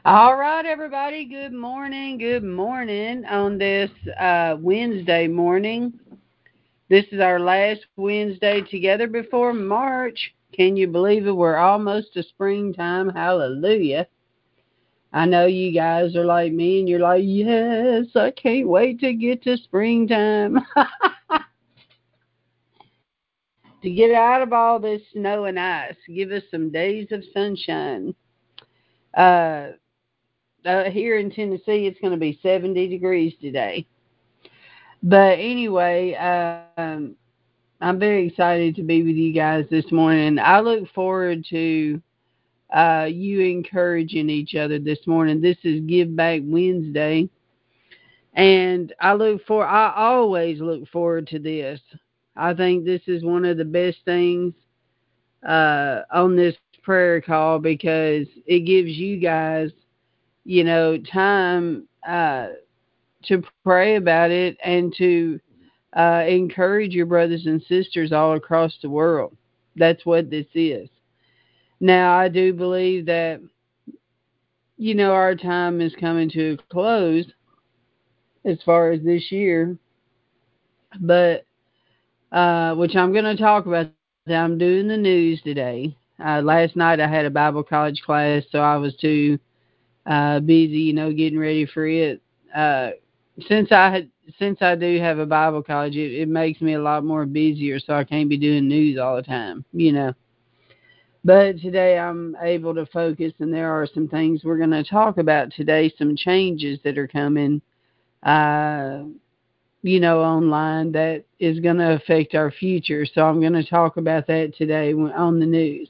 All right, everybody. Good morning. Good morning on this Wednesday morning. This is our last Wednesday together before March. Can you believe it? We're almost to springtime. Hallelujah. I know you guys are like me and you're like, yes, I can't wait to get to springtime. To get out of all this snow and ice. Give us some days of sunshine. Uh, Here in Tennessee, it's going to be 70 degrees today. But anyway, I'm very excited to be with you guys this morning. I look forward to you encouraging each other this morning. This is Give Back Wednesday, and I always look forward to this. I think this is one of the best things on this prayer call because it gives you guys, time to pray about it and to encourage your brothers and sisters all across the world. That's what this is. Now, I do believe that, our time is coming to a close as far as this year, but which I'm going to talk about that. I'm doing the news today. Last night I had a Bible college class, so I was too busy, getting ready for it. Uh, since I do have a Bible college, it makes me a lot more busier, so I can't be doing news all the time. But today I'm able to focus, and there are some things we're going to talk about today, some changes that are coming, uh, online that is going to affect our future. So I'm going to talk about that today on the news.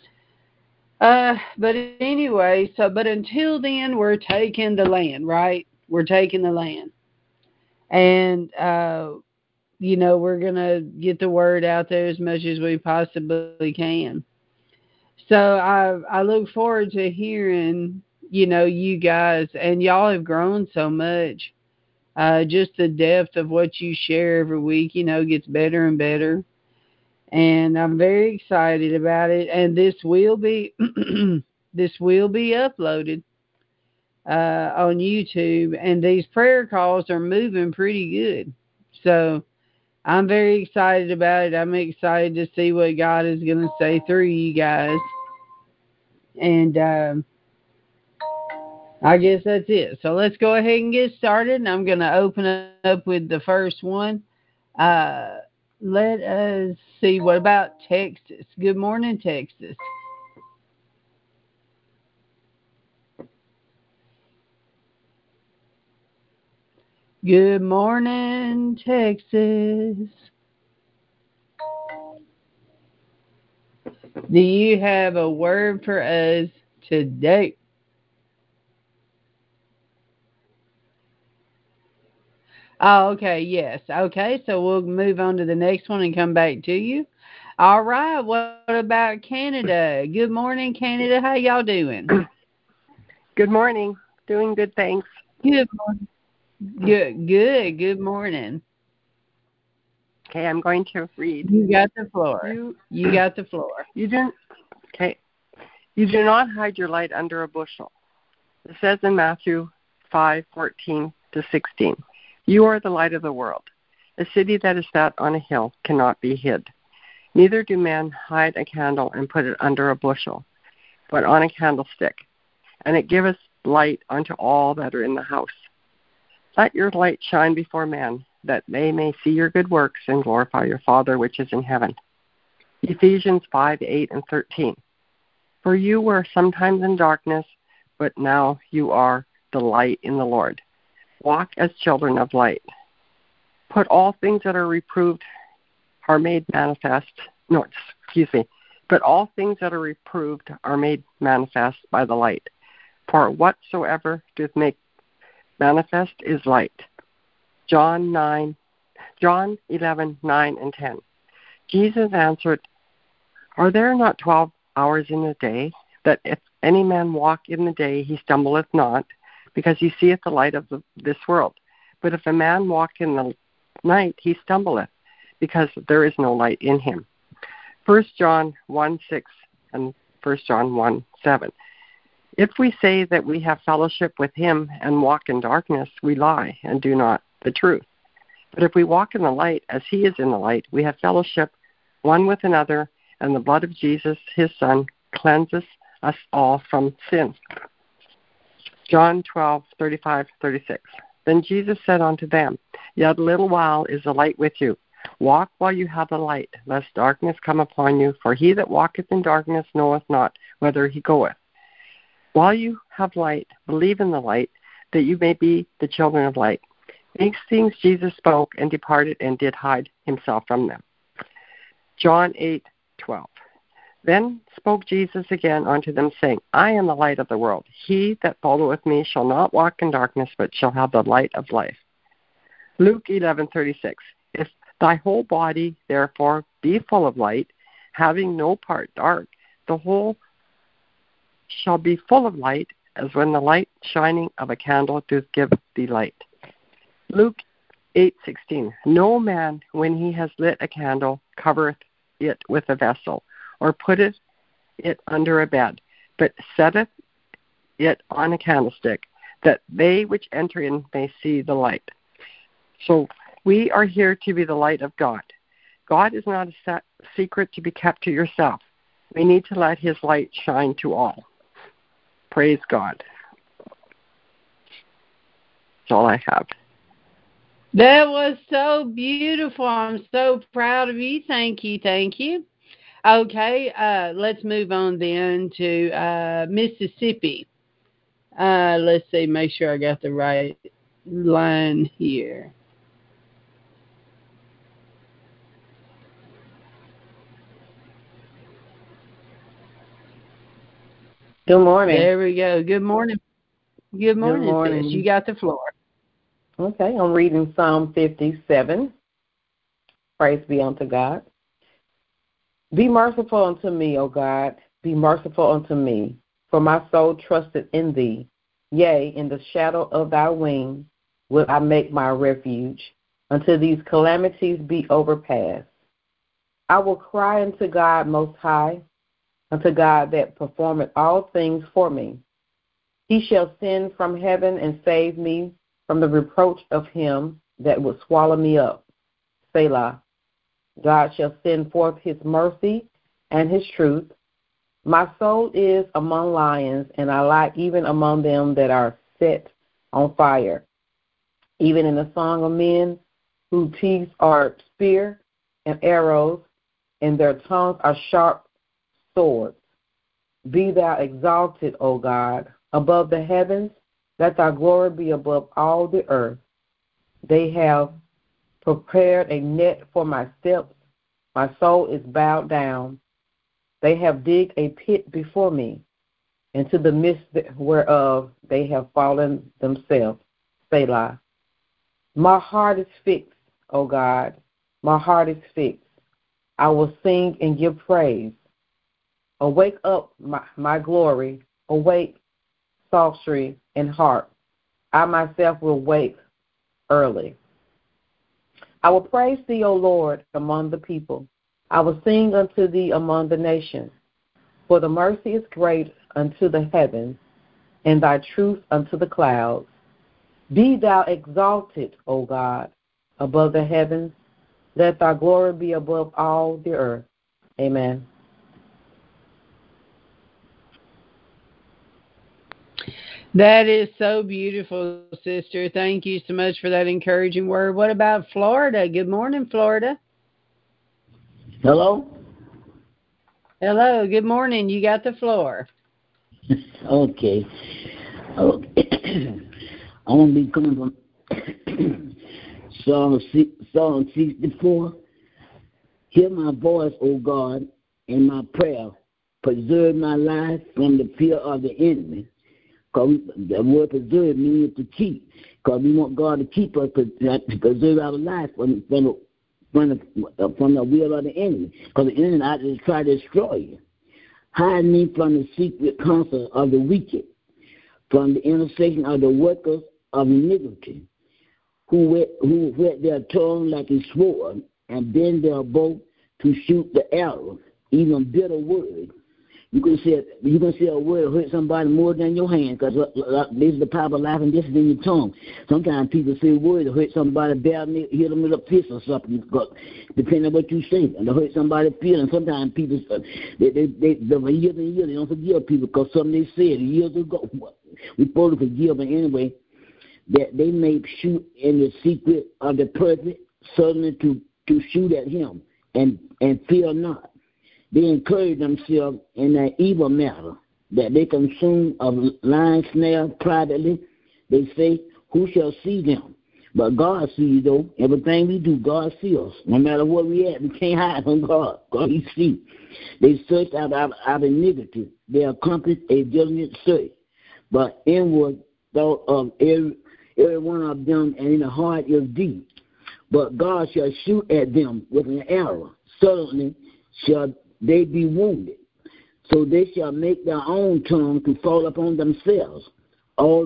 But anyway, but until then, we're taking the land, right? We're taking the land. And, we're going to get the word out there as much as we possibly can. So I look forward to hearing, you guys, and y'all have grown so much. Just the depth of what you share every week, gets better and better. And I'm very excited about it. And this will be this will be uploaded on YouTube. And these prayer calls are moving pretty good. So I'm very excited about it. I'm excited to see what God is going to say through you guys. And I guess that's it. So let's go ahead and get started. And I'm going to open up with the first one. Uh, Let us see. What about Texas? Good morning, Texas. Good morning, Texas. Do you have a word for us today? Oh, okay, yes. Okay, so we'll move on to the next one and come back to you. All right, what about Canada? Good morning, Canada. How y'all doing? Good morning. Doing good, thanks. Good morning. Good morning. Okay, I'm going to read. You got the floor. You You got the floor. you do okay. You do not hide your light under a bushel. It says in Matthew 5:14-16. You are the light of the world. A city that is set on a hill cannot be hid. Neither do men hide a candle and put it under a bushel, but on a candlestick, and it giveth light unto all that are in the house. Let your light shine before men, that they may see your good works and glorify your Father which is in heaven. Ephesians 5:8-13. For you were sometimes in darkness, but now you are the light in the Lord. Walk as children of light. Put all things that are reproved are made manifest. No, excuse me. But all things that are reproved are made manifest by the light. For whatsoever doth make manifest is light. John 11:9-10. Jesus answered, Are there not 12 hours in the day, that if any man walk in the day, he stumbleth not, because he seeth the light of this world? But if a man walk in the night, he stumbleth, because there is no light in him. 1 John 1:6 and 1 John 1:7. If we say that we have fellowship with him and walk in darkness, we lie and do not the truth. But if we walk in the light as he is in the light, we have fellowship one with another, and the blood of Jesus, his Son, cleanses us all from sin. John 12:35-36. Then Jesus said unto them, Yet a little while is the light with you. Walk while you have the light, lest darkness come upon you. For he that walketh in darkness knoweth not whither he goeth. While you have light, believe in the light, that you may be the children of light. These things Jesus spoke, and departed, and did hide himself from them. John 8:12. Then spoke Jesus again unto them, saying, I am the light of the world. He that followeth me shall not walk in darkness, but shall have the light of life. Luke 11:36. If thy whole body therefore be full of light, having no part dark, the whole shall be full of light, as when the light shining of a candle doth give thee light. Luke 8:16. No man, when he has lit a candle, covereth it with a vessel, or putteth it under a bed, but setteth it on a candlestick, that they which enter in may see the light. So we are here to be the light of God. God is not a secret to be kept to yourself. We need to let his light shine to all. Praise God. That's all I have. That was so beautiful. I'm so proud of you. Thank you. Thank you. Okay, let's move on then to Mississippi. Let's see, make sure I got the right line here. Good morning. There we go. Good morning. Good morning, sis. You got the floor. Okay, I'm reading Psalm 57. Praise be unto God. Be merciful unto me, O God. Be merciful unto me, for my soul trusted in thee. Yea, in the shadow of thy wing will I make my refuge, until these calamities be overpassed. I will cry unto God most high, unto God that performeth all things for me. He shall send from heaven and save me from the reproach of him that would swallow me up. Selah. God shall send forth his mercy and his truth. My soul is among lions, and I lie even among them that are set on fire. Even in the song of men whose teeth are spear and arrows, and their tongues are sharp swords. Be thou exalted, O God, above the heavens. Let thy glory be above all the earth. They have prepared a net for my steps. My soul is bowed down. They have digged a pit before me, into the midst whereof they have fallen themselves. Selah. My heart is fixed, O God. My heart is fixed. I will sing and give praise. Awake up, my glory. Awake, psaltery and harp. I myself will wake early. I will praise thee, O Lord, among the people. I will sing unto thee among the nations. For the mercy is great unto the heavens, and thy truth unto the clouds. Be thou exalted, O God, above the heavens. Let thy glory be above all the earth. Amen. That is so beautiful, sister. Thank you so much for that encouraging word. What about Florida? Good morning, Florida. Hello? Hello, good morning. You got the floor. Okay. I want to be coming from Psalm 64. Hear my voice, O God, in my prayer. Preserve my life from the fear of the enemy. Because the word preserve means to keep. Because we want God to keep us, to preserve our life from the will of the enemy. Because the enemy out to try to destroy you. Hide me from the secret counsel of the wicked, from the intercession of the workers of iniquity, who whet their tongue like a sword, and bend their bow to shoot the arrows, even bitter words. You can say a word that hurt somebody more than your hand, because this is the power of life and this is in your tongue. Sometimes people say words that hurt somebody badly, hit them with a fist or something, depending on what you say, and they hurt somebody's feelings. Sometimes people, they years and years, they don't forgive people because something they said years ago. We're supposed to forgive, but anyway, that they may shoot in the secret of the person, suddenly to shoot at him, and fear not. They encourage themselves in that evil matter, that they consume a lion snare privately. They say, who shall see them? But God sees, though. Everything we do, God sees us. No matter where we at, we can't hide from God. God, He sees. They search out our iniquity. They accomplish a diligent search. But inward thought of every one of them, and in the heart is deep. But God shall shoot at them with an arrow. Suddenly shall they be wounded. So they shall make their own tongue to fall upon themselves. All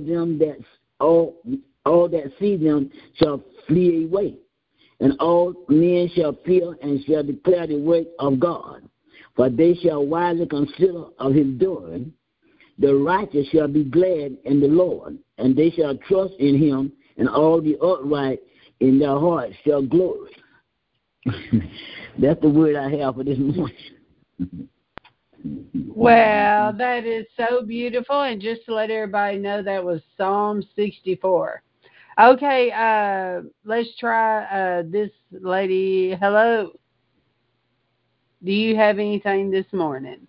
that see them shall flee away. And all men shall fear and shall declare the work of God. For they shall wisely consider of his doing. The righteous shall be glad in the Lord, and they shall trust in him, and all the upright in their hearts shall glory. That's the word I have for this morning. Well, that is so beautiful. And just to let everybody know, that was Psalm 64. Okay, let's try this lady. Hello. Do you have anything this morning?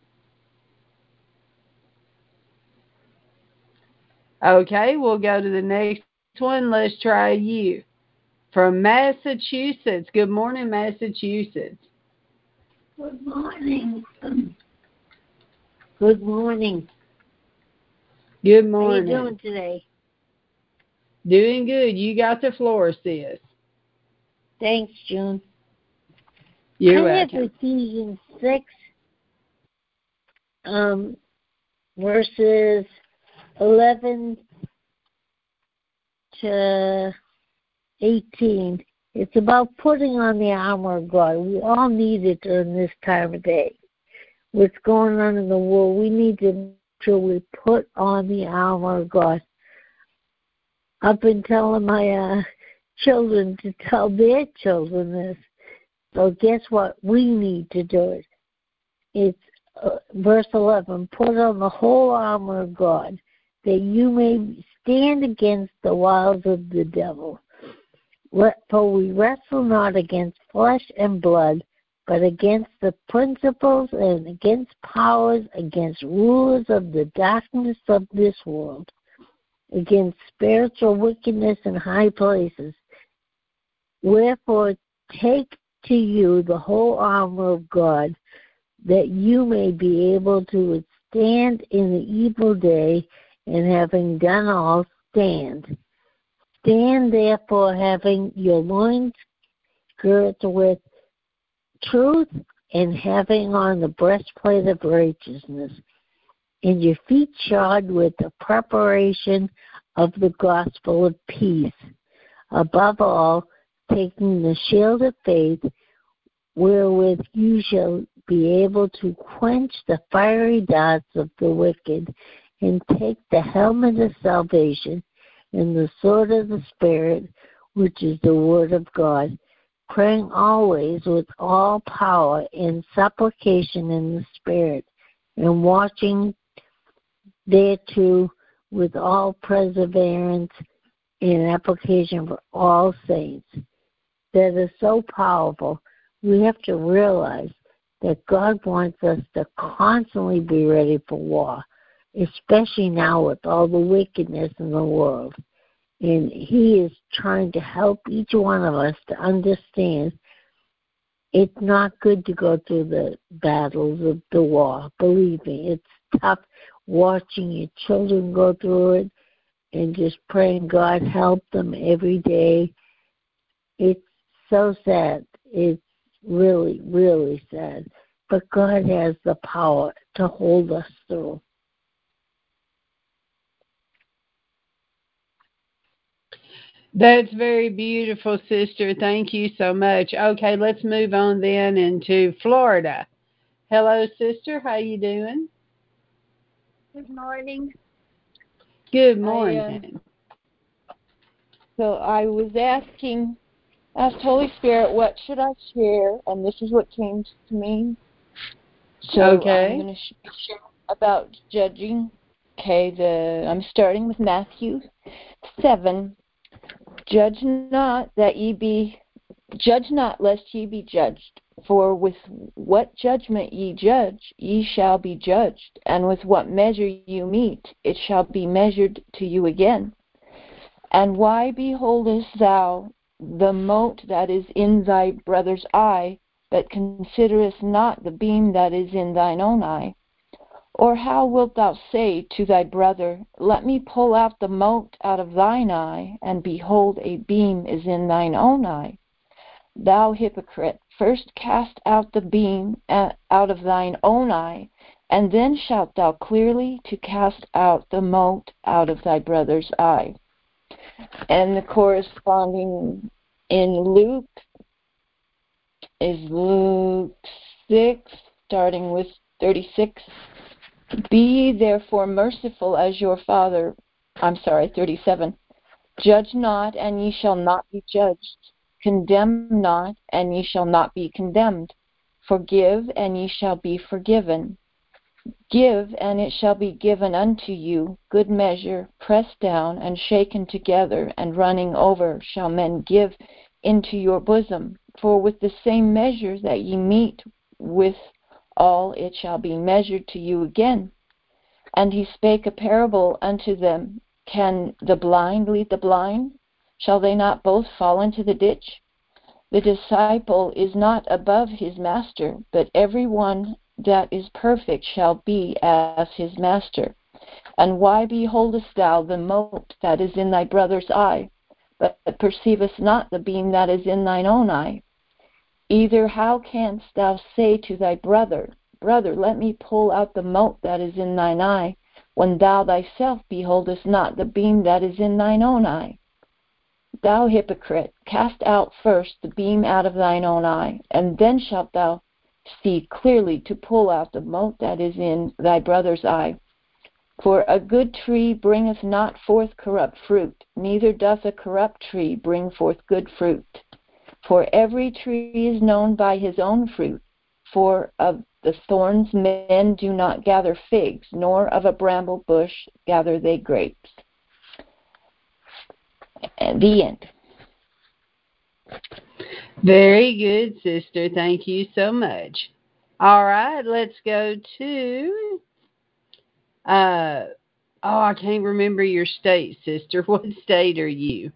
Okay, we'll go to the next one. Let's try you. From Massachusetts. Good morning, Massachusetts. Good morning. Good morning. Good morning. How are you doing today? Doing good. You got the floor, sis. Thanks, June. You're welcome. welcome. Ephesians 6, verses 11 to 18. It's about putting on the armor of God. We all need it during this time of day. What's going on in the world, we need to make sure we put on the armor of God. I've been telling my children to tell their children this. So guess what? We need to do it. It's verse 11, put on the whole armor of God, that you may stand against the wiles of the devil. For we wrestle not against flesh and blood, but against the principles and against powers, against rulers of the darkness of this world, against spiritual wickedness in high places. Wherefore take to you the whole armor of God, that you may be able to withstand in the evil day, and having done all, stand. Stand therefore, having your loins girt with truth, and having on the breastplate of righteousness, and your feet shod with the preparation of the gospel of peace. Above all, taking the shield of faith, wherewith you shall be able to quench the fiery darts of the wicked, and take the helmet of salvation and the sword of the Spirit, which is the word of God, praying always with all power in supplication in the Spirit, and watching thereto with all perseverance and application for all saints. That is so powerful. We have to realize that God wants us to constantly be ready for war, especially now with all the wickedness in the world. And He is trying to help each one of us to understand it's not good to go through the battles of the war. Believe me, it's tough watching your children go through it and just praying God help them every day. It's so sad. It's really, really sad. But God has the power to hold us through. That's very beautiful, sister. Thank you so much. Okay, let's move on then into Florida. Hello, sister. How you doing? Good morning. Good morning. So I was asked Holy Spirit, what should I share? And this is what came to me. So Okay. I'm going to share about judging. Okay, I'm starting with Matthew 7. Judge not, lest ye be judged. For with what judgment ye judge, ye shall be judged, and with what measure you mete, it shall be measured to you again. And why beholdest thou the mote that is in thy brother's eye, but considerest not the beam that is in thine own eye? Or how wilt thou say to thy brother, Let me pull out the mote out of thine eye, and behold, a beam is in thine own eye? Thou hypocrite, first cast out the beam out of thine own eye, and then shalt thou clearly to cast out the mote out of thy brother's eye. And the corresponding in Luke is Luke 6, starting with 36. Be ye therefore merciful as your Father, 37. Judge not, and ye shall not be judged. Condemn not, and ye shall not be condemned. Forgive, and ye shall be forgiven. Give, and it shall be given unto you, good measure, pressed down, and shaken together, and running over, shall men give into your bosom. For with the same measure that ye mete withal, it shall be measured to you again. And he spake a parable unto them, Can the blind lead the blind? Shall they not both fall into the ditch? The disciple is not above his master, but every one that is perfect shall be as his master. And why beholdest thou the mote that is in thy brother's eye, but perceivest not the beam that is in thine own eye? Either how canst thou say to thy brother, Brother, let me pull out the mote that is in thine eye, when thou thyself beholdest not the beam that is in thine own eye? Thou hypocrite, cast out first the beam out of thine own eye, and then shalt thou see clearly to pull out the mote that is in thy brother's eye. For a good tree bringeth not forth corrupt fruit, neither doth a corrupt tree bring forth good fruit. For every tree is known by his own fruit. For of the thorns men do not gather figs, nor of a bramble bush gather they grapes. And the end. Very good, sister. Thank you so much. All right, let's go to I can't remember your state, sister. What state are you?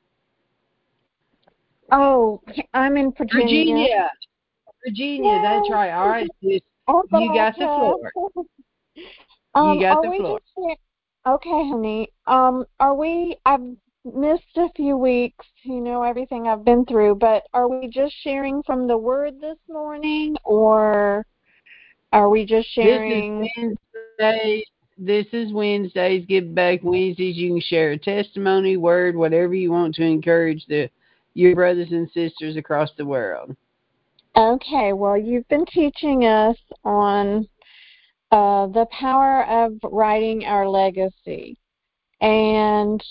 Oh, I'm in Virginia. Virginia, that's right. All right, sis. Oh, You got the floor. You got are the we floor. just okay, honey? Are we? I've missed a few weeks. You know everything I've been through, but are we just sharing from the Word this morning, or are we just sharing? This is Wednesdays. Give Back Wednesdays. You can share a testimony, word, whatever you want to encourage your brothers and sisters across the world. Okay, well, you've been teaching us on the power of writing our legacy, and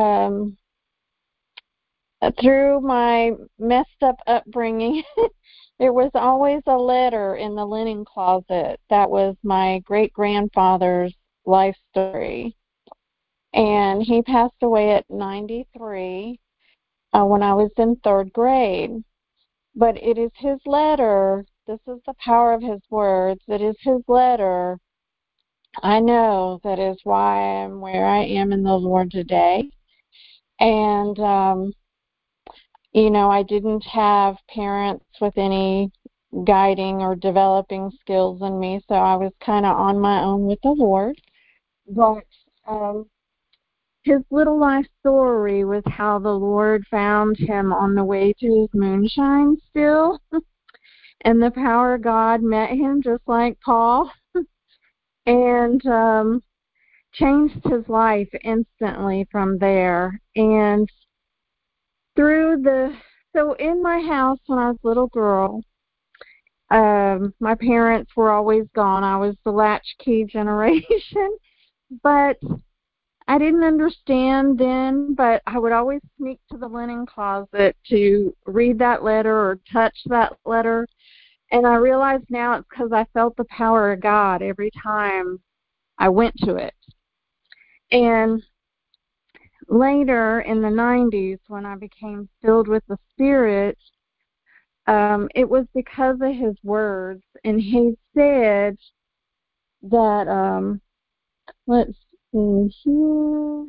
through my messed up upbringing, there was always a letter in the linen closet that was my great-grandfather's life story. And he passed away at 93 when I was in third grade. But it is his letter, this is the power of his words, it is his letter, I know, that is why I am where I am in the Lord today. And you know, I didn't have parents with any guiding or developing skills in me, so I was kind of on my own with the Lord. But his little life story was how the Lord found him on the way to his moonshine still, and the power of God met him just like Paul, and changed his life instantly from there. And so in my house when I was a little girl, My parents were always gone. I was the latchkey generation. But I didn't understand then, but I would always sneak to the linen closet to read that letter or touch that letter. And I realize now it's because I felt the power of God every time I went to it. And later in the 90s, when I became filled with the Spirit, it was because of his words. And he said that, let's see here,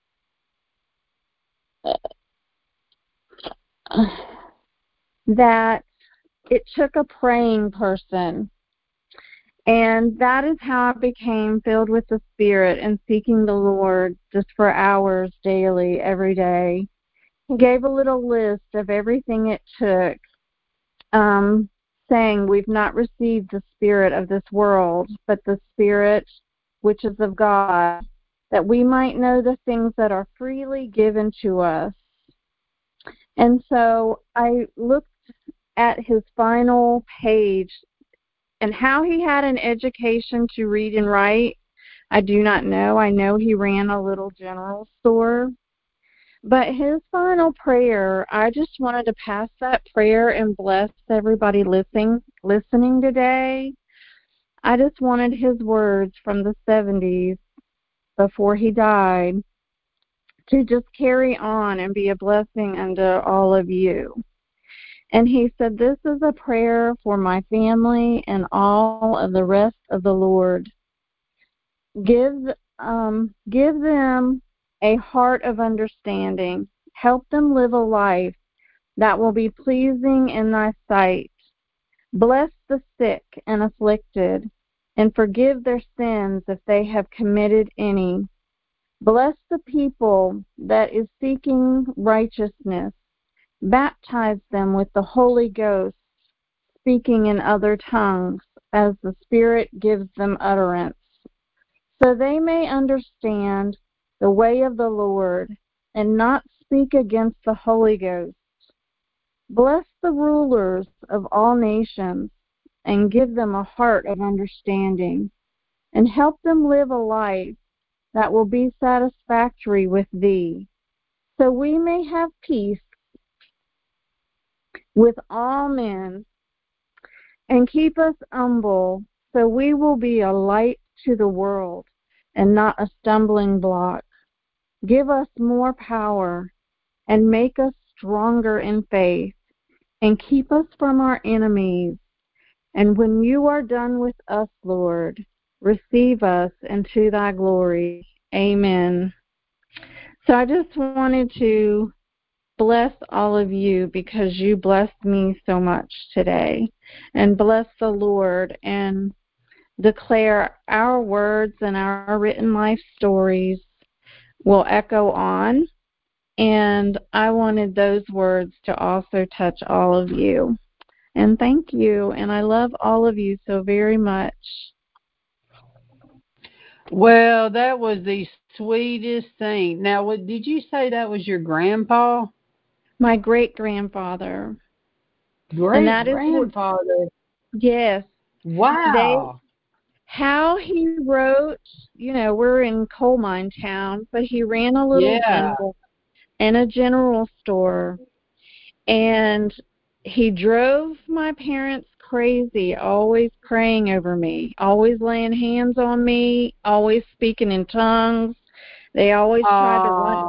that it took a praying person. And that is how I became filled with the Spirit and seeking the Lord just for hours daily, every day. He gave a little list of everything it took, saying, we've not received the spirit of this world, but the Spirit which is of God, that we might know the things that are freely given to us. And so I looked at his final page, and how he had an education to read and write, I do not know. I know he ran a little general store. But his final prayer, I just wanted to pass that prayer and bless everybody listening today. I just wanted his words from the 70s before he died to just carry on and be a blessing unto all of you. And he said, this is a prayer for my family and all of the rest of the Lord. Give them a heart of understanding. Help them live a life that will be pleasing in thy sight. Bless the sick and afflicted, and forgive their sins if they have committed any. Bless the people that is seeking righteousness. Baptize them with the Holy Ghost, speaking in other tongues as the Spirit gives them utterance, so they may understand the way of the Lord and not speak against the Holy Ghost. Bless the rulers of all nations and give them a heart of understanding, and help them live a life that will be satisfactory with thee, so we may have peace with all men, and keep us humble, so we will be a light to the world and not a stumbling block. Give us more power and make us stronger in faith, and keep us from our enemies. And when you are done with us, Lord, receive us into thy glory. Amen. So I just wanted to bless all of you because you blessed me so much today. And bless the Lord and declare our words and our written life stories will echo on. And I wanted those words to also touch all of you. And thank you. And I love all of you so very much. Well, that was the sweetest thing. Now, what did you say that was your grandpa? My great-grandfather. Great-grandfather? Yes. Wow. How he wrote, we're in coal mine town, but he ran a little general and a general store. And he drove my parents crazy, always praying over me, always laying hands on me, always speaking in tongues. They always tried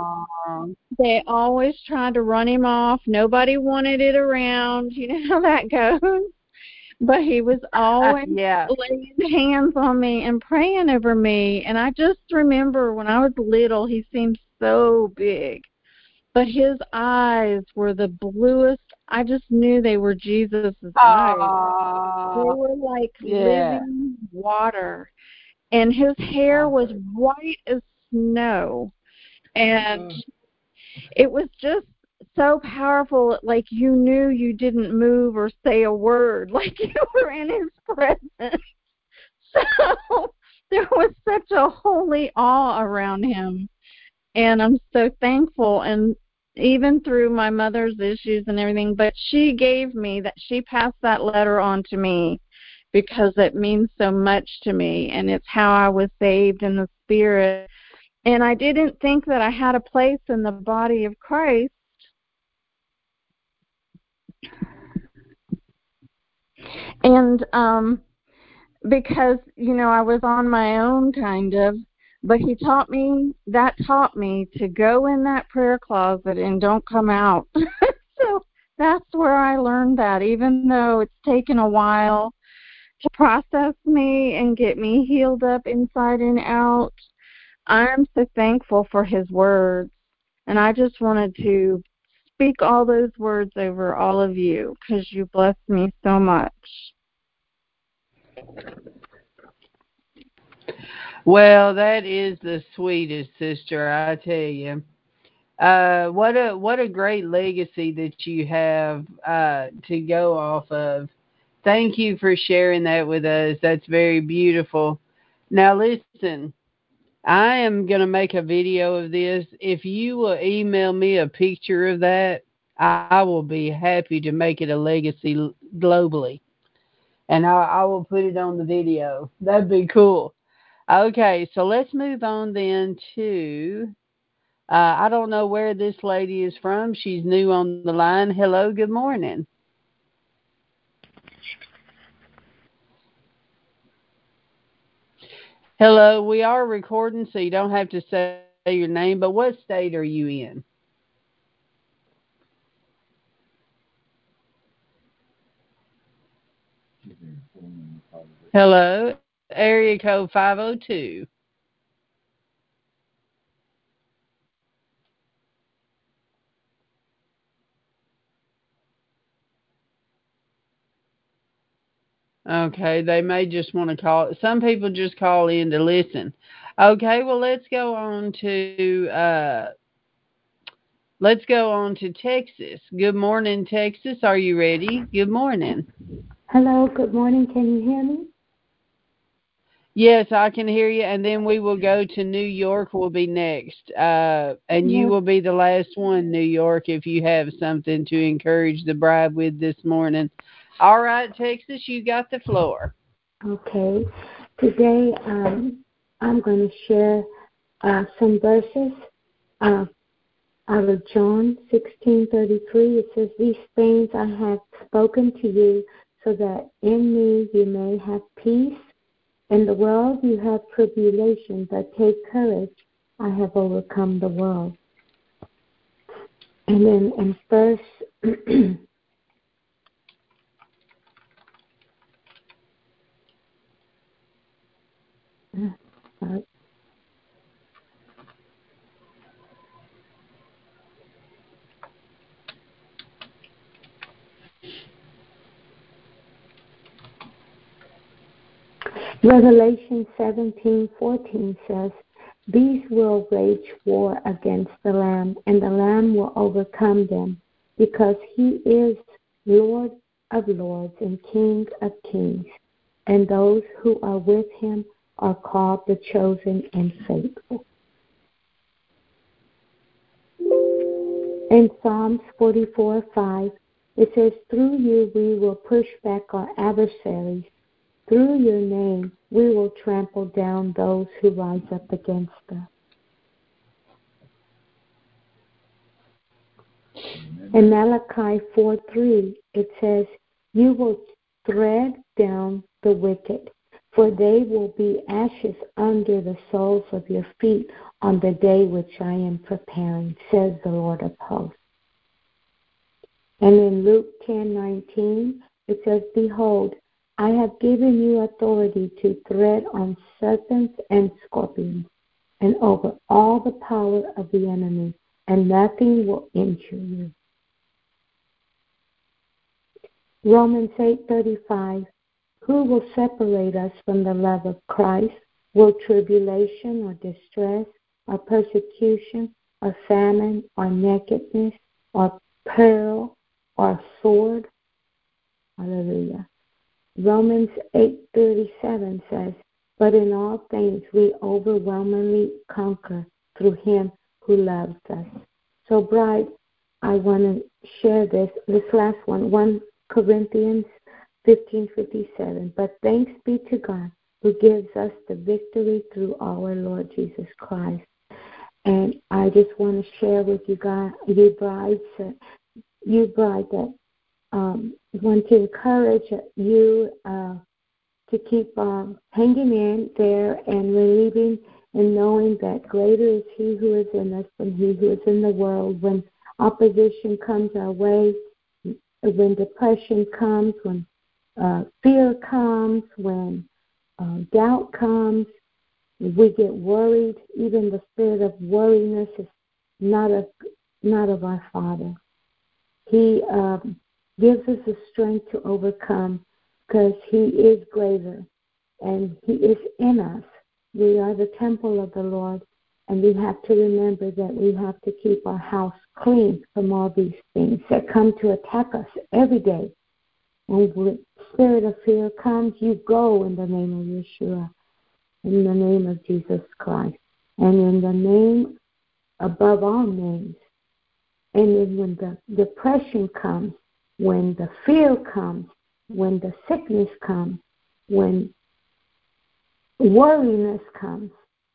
to run him off. Nobody wanted it around. You know how that goes. But he was always laying hands on me and praying over me. And I just remember when I was little, he seemed so big. But his eyes were the bluest. I just knew they were Jesus' eyes. They were like living water. And his hair was white as snow. And it was just so powerful, like you knew you didn't move or say a word, like you were in his presence. So there was such a holy awe around him. And I'm so thankful. And even through my mother's issues and everything, but she passed that letter on to me because it means so much to me, and it's how I was saved in the Spirit. And I didn't think that I had a place in the body of Christ. And because, I was on my own kind of, but he taught me to go in that prayer closet and don't come out. So that's where I learned that, even though it's taken a while to process me and get me healed up inside and out. I'm so thankful for his words. And I just wanted to speak all those words over all of you because you blessed me so much. Well, that is the sweetest, sister, I tell you. What a great legacy that you have to go off of. Thank you for sharing that with us. That's very beautiful. Now listen, I am going to make a video of this. If you will email me a picture of that, I will be happy to make it a legacy globally. And I will put it on the video. That'd be cool. Okay, so let's move on then to, I don't know where this lady is from. She's new on the line. Hello, good morning. Hello, we are recording, so you don't have to say your name, but what state are you in? Hello, area code 502. Okay, they may just want to call. Some people just call in to listen. Okay, well let's go on to Texas. Good morning, Texas. Are you ready? Good morning. Hello, good morning. Can you hear me? Yes, I can hear you, and then we will go to New York will be next. And you will be the last one, New York, if you have something to encourage the bride with this morning. All right, Texas, you got the floor. Okay. Today I'm going to share some verses out of John 16:33. It says, "These things I have spoken to you so that in me you may have peace. In the world you have tribulation, but take courage. I have overcome the world." And then in verse Revelation 17:14 says, "These will wage war against the Lamb, and the Lamb will overcome them, because he is Lord of lords and King of kings, and those who are with him are called the chosen and faithful." In Psalms 44:5, it says, "Through you we will push back our adversaries. Through your name, we will trample down those who rise up against us." In Malachi 4:3, it says, "You will tread down the wicked, for they will be ashes under the soles of your feet on the day which I am preparing, says the Lord of hosts." And in Luke 10:19, it says, "Behold, I have given you authority to tread on serpents and scorpions, and over all the power of the enemy, and nothing will injure you." Romans 8:35, "Who will separate us from the love of Christ? Will tribulation or distress or persecution or famine or nakedness or peril or sword?" Hallelujah. Romans 8:37 says, "But in all things we overwhelmingly conquer through him who loves us." So, bride, I want to share this last one, 1 Corinthians 15:57. But thanks be to God who gives us the victory through our Lord Jesus Christ. And I just want to share with you guys, you brides that want to encourage you to keep hanging in there and believing and knowing that greater is He who is in us than he who is in the world. When opposition comes our way, when depression comes, when fear comes, when doubt comes, we get worried. Even the spirit of worriness is not of our Father. He gives us the strength to overcome because He is greater and He is in us. We are the temple of the Lord, and we have to remember that we have to keep our house clean from all these things that come to attack us every day. When the spirit of fear comes, you go in the name of Yeshua, in the name of Jesus Christ, and in the name above all names. And then when the depression comes, when the fear comes, when the sickness comes, when worriness comes,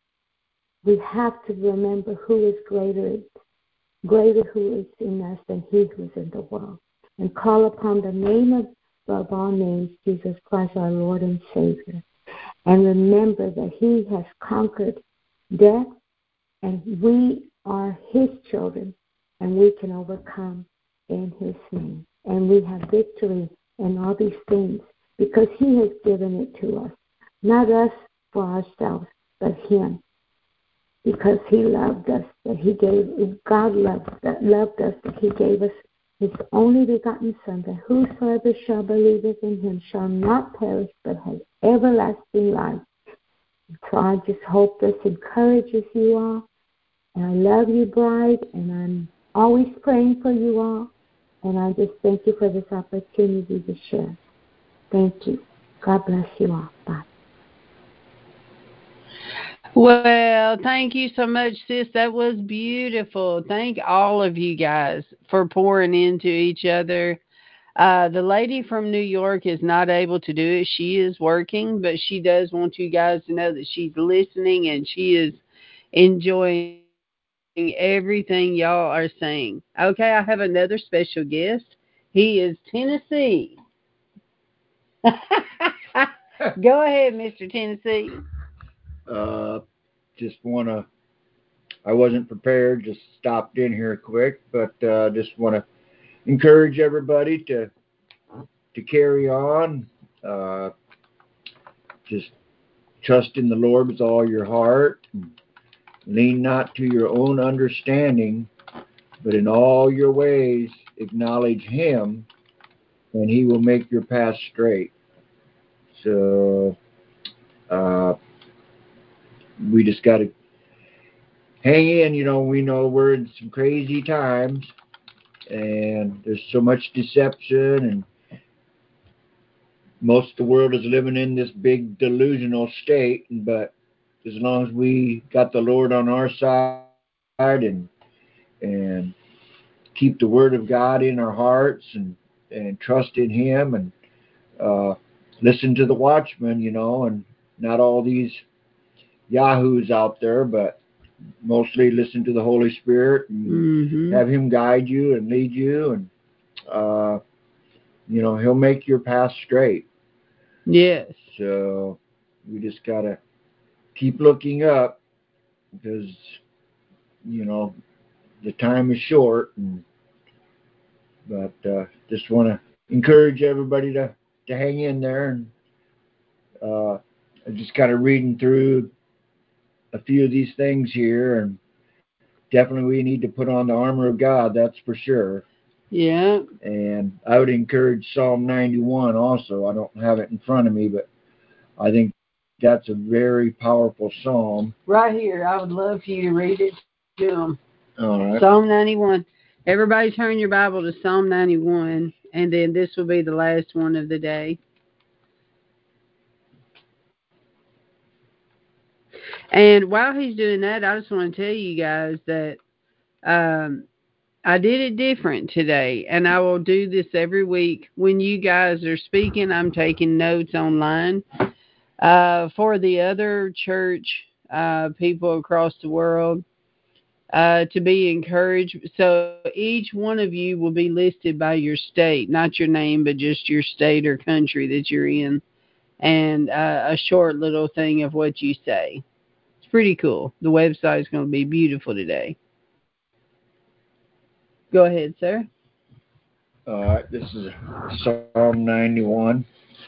we have to remember who is greater who is in us than he who is in the world, and call upon the name above all names, Jesus Christ, our Lord and Savior. And remember that He has conquered death, and we are His children, and we can overcome in His name. And we have victory in all these things because He has given it to us, not us for ourselves, but Him. Because He loved us, God loved us, that He gave us His only begotten Son, that whosoever shall believeth in Him shall not perish, but have everlasting life. So I just hope this encourages you all. And I love you, bride, and I'm always praying for you all. And I just thank you for this opportunity to share. Thank you. God bless you all. Bye. Well, thank you so much, sis. That was beautiful. Thank all of you guys for pouring into each other. The lady from New York is not able to do it. She is working, but she does want you guys to know that she's listening and she is enjoying everything y'all are saying. Okay, I have another special guest. He is Tennessee. Go ahead, Mr. Tennessee. I wasn't prepared, just stopped in here quick, but just want to encourage everybody to carry on. Just trust in the Lord with all your heart. Lean not to your own understanding, but in all your ways acknowledge Him, and He will make your path straight. So we just got to hang in. We know we're in some crazy times, and there's so much deception, and most of the world is living in this big delusional state. But as long as we got the Lord on our side and keep the Word of God in our hearts and trust in Him and listen to the watchmen, and not all these yahoos out there, but mostly listen to the Holy Spirit and have Him guide you and lead you, and He'll make your path straight. Yes. So we just gotta keep looking up because the time is short. But just want to encourage everybody to hang in there, and I'm just kind of reading through a few of these things here, and definitely we need to put on the armor of God, that's for sure. Yeah. And I would encourage Psalm 91 also. I don't have it in front of me, but I think that's a very powerful psalm. Right here. I would love for you to read it to them. All right. Psalm 91. Everybody turn your Bible to Psalm 91, and then this will be the last one of the day. And while he's doing that, I just want to tell you guys that I did it different today, and I will do this every week. When you guys are speaking, I'm taking notes online. For the other church people across the world, to be encouraged. So each one of you will be listed by your state, not your name, but just your state or country that you're in, and a short little thing of what you say. It's pretty cool. The website's going to be beautiful today. Go ahead, sir. This is Psalm 91.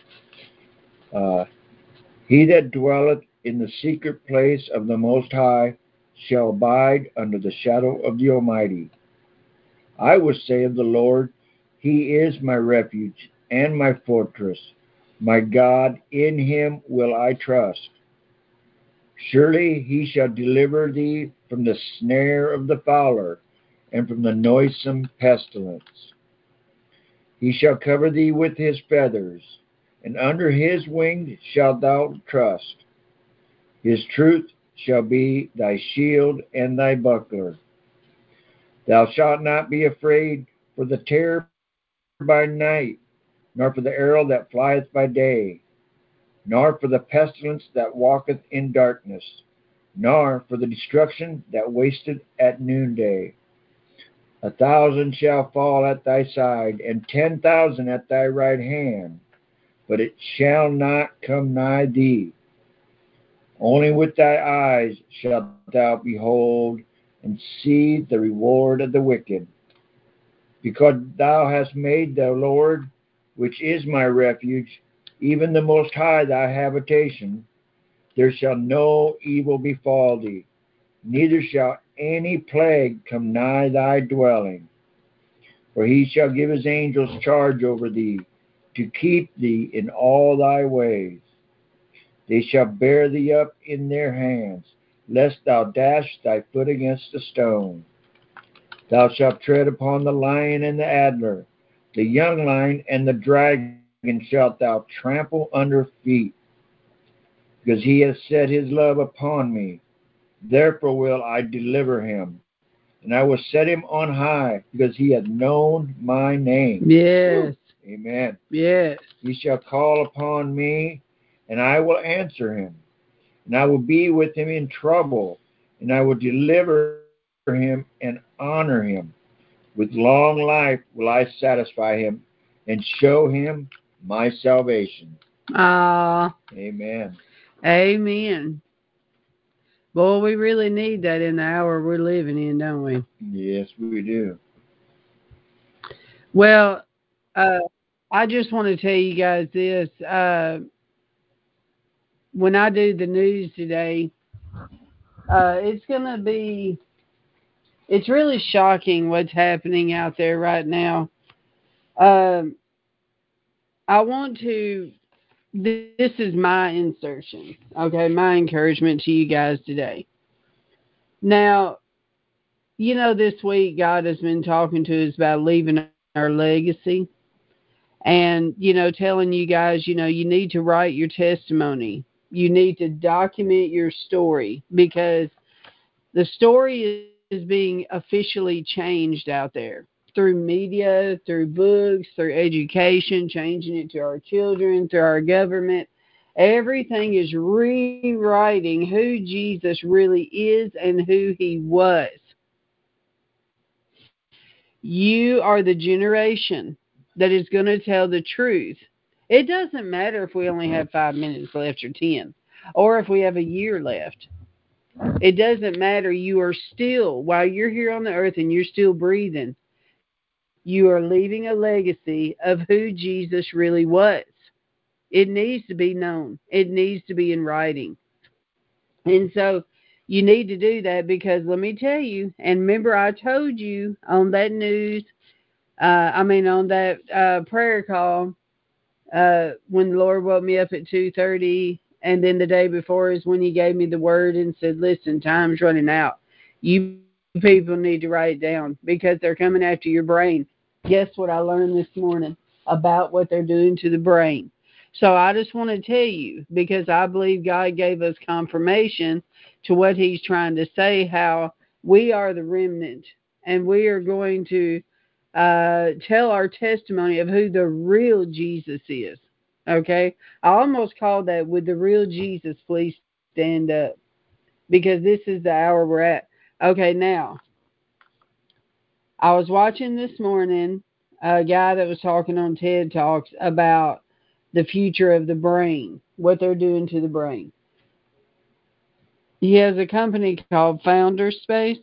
He that dwelleth in the secret place of the Most High shall abide under the shadow of the Almighty. I will say of the Lord, He is my refuge and my fortress. My God, in Him will I trust. Surely He shall deliver thee from the snare of the fowler and from the noisome pestilence. He shall cover thee with His feathers, and under His wings shalt thou trust. His truth shall be thy shield and thy buckler. Thou shalt not be afraid for the terror by night, nor for the arrow that flieth by day, nor for the pestilence that walketh in darkness, nor for the destruction that wasteth at noonday. 1,000 shall fall at thy side, and 10,000 at thy right hand, but it shall not come nigh thee. Only with thy eyes shalt thou behold and see the reward of the wicked. Because thou hast made the Lord, which is my refuge, even the Most High thy habitation, there shall no evil befall thee, neither shall any plague come nigh thy dwelling. For he shall give his angels charge over thee, to keep thee in all thy ways. They shall bear thee up in their hands, lest thou dash thy foot against a stone. Thou shalt tread upon the lion and the adder, the young lion and the dragon shalt thou trample under feet. Because he has set his love upon me, therefore will I deliver him. And I will set him on high, because he hath known my name. Yes. Amen. Yes. He shall call upon me, and I will answer him. And I will be with him in trouble, and I will deliver him and honor him. With long life will I satisfy him and show him my salvation. Amen. Amen. Boy, we really need that in the hour we're living in, don't we? Yes, we do. Well, I just want to tell you guys this. When I do the news today, it's really shocking what's happening out there right now. I want to, this is my insertion, okay, my encouragement to you guys today. Now, you know, this week God has been talking to us about leaving our legacy and, you know, telling you guys, you know, you need to write your testimony. You need to document your story because the story is being officially changed out there through media, through books, through education, changing it to our children, through our government. Everything is rewriting who Jesus really is and who he was. You are the generation that is going to tell the truth. It doesn't matter if we only have 5 minutes left or 10, or if we have a year left. It doesn't matter. You are still, while you're here on the earth and you're still breathing, you are leaving a legacy of who Jesus really was. It needs to be known. It needs to be in writing. And so you need to do that because let me tell you, and remember I told you on that news, on that prayer call, when the Lord woke me up at 2:30, and then the day before is when he gave me the word and said, listen, time's running out. You people need to write it down because they're coming after your brain. Guess what I learned this morning about what they're doing to the brain? So I just want to tell you, because I believe God gave us confirmation to what he's trying to say, how we are the remnant and we are going to tell our testimony of who the real Jesus is. Okay? I almost called that, "Would the real Jesus please stand up?" Because this is the hour we're at. Okay, now, I was watching this morning a guy that was talking on TED Talks about the future of the brain, what they're doing to the brain. He has a company called Founder Space,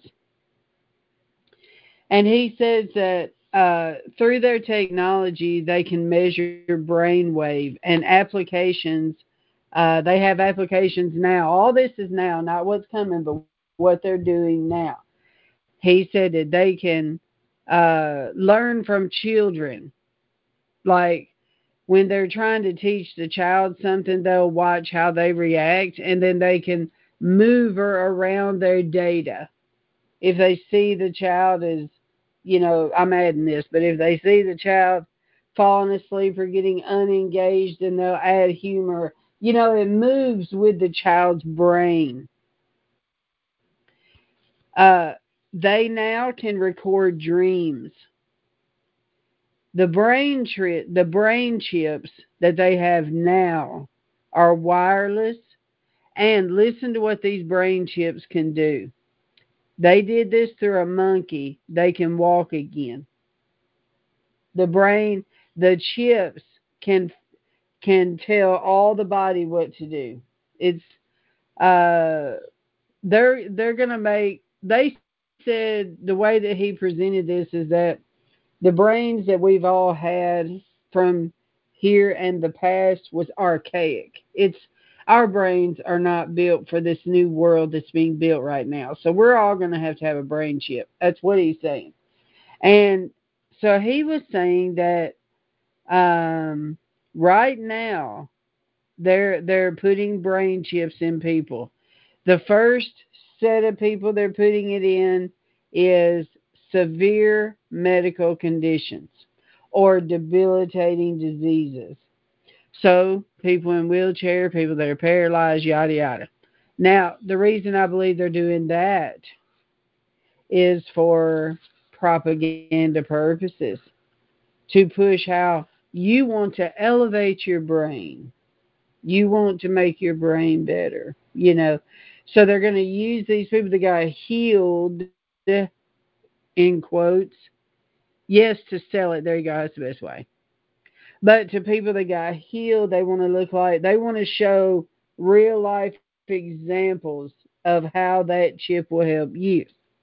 and he says that through their technology, they can measure brainwave and applications. They have applications now. All this is now, not what's coming, but what they're doing now. He said that they can learn from children. Like when they're trying to teach the child something, they'll watch how they react, and then they can maneuver around their data. If they see the child is, I'm adding this, but if they see the child falling asleep or getting unengaged, then they'll add humor. It moves with the child's brain. They now can record dreams. The brain chips that they have now are wireless, and listen to what these brain chips can do. They did this through a monkey. They can walk again. The chips can tell all the body what to do. It's they're gonna make. They said the way that he presented this is that the brains that we've all had from here and the past was archaic. Our brains are not built for this new world that's being built right now. So we're all going to have a brain chip. That's what he's saying. And so he was saying that right now they're putting brain chips in people. The first set of people they're putting it in is severe medical conditions or debilitating diseases. So people in wheelchair, people that are paralyzed, yada, yada. Now, the reason I believe they're doing that is for propaganda purposes, to push how you want to elevate your brain. You want to make your brain better, So they're going to use these people that got healed, in quotes. Yes, to sell it. There you go. That's the best way. But to people that got healed, they want to show real life examples of how that chip will help you.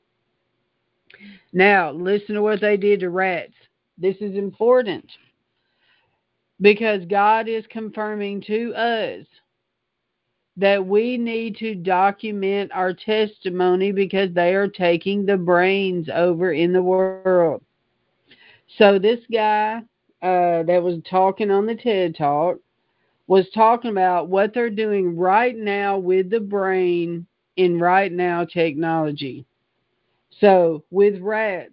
Now, listen to what they did to rats. This is important because God is confirming to us that we need to document our testimony because they are taking the brains over in the world. So this guy that was talking on the TED Talk was talking about what they're doing right now with the brain in right now technology. So with rats,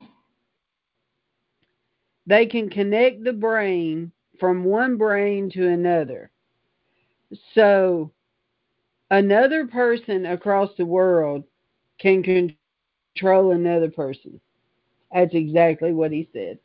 they can connect the brain from one brain to another. So another person across the world can control another person. That's exactly what he said.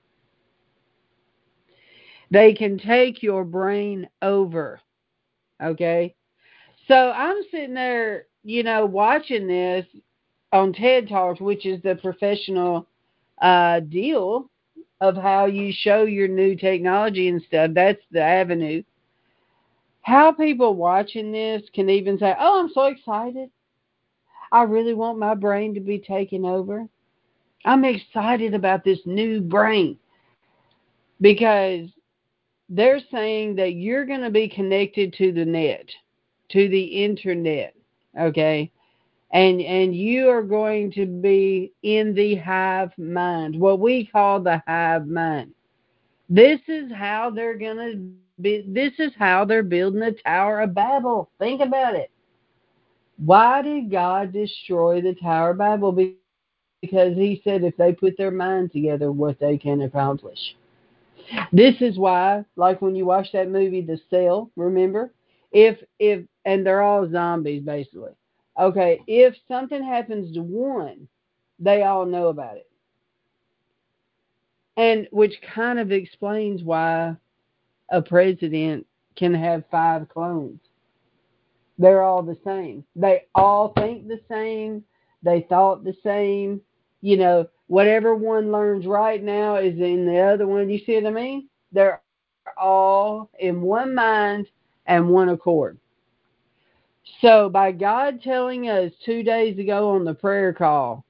They can take your brain over. Okay? So I'm sitting there, watching this on TED Talks, which is the professional deal of how you show your new technology and stuff. That's the avenue. How people watching this can even say, "Oh, I'm so excited. I really want my brain to be taken over. I'm excited about this new brain." Because they're saying that you're going to be connected to the net, to the internet, okay? And you are going to be in the hive mind, what we call the hive mind. This is how they're going to be. This is how they're building the Tower of Babel. Think about it. Why did God destroy the Tower of Babel? Because he said if they put their mind together, what they can accomplish. This is why, like when you watch that movie, The Cell, remember? And they're all zombies, basically. Okay, if something happens to one, they all know about it. And which kind of explains why a president can have 5 clones. They're all the same. They all think the same. They thought the same. You know, whatever one learns right now is in the other one. You see what I mean? They're all in one mind and one accord. So, by God telling us 2 days ago on the prayer call,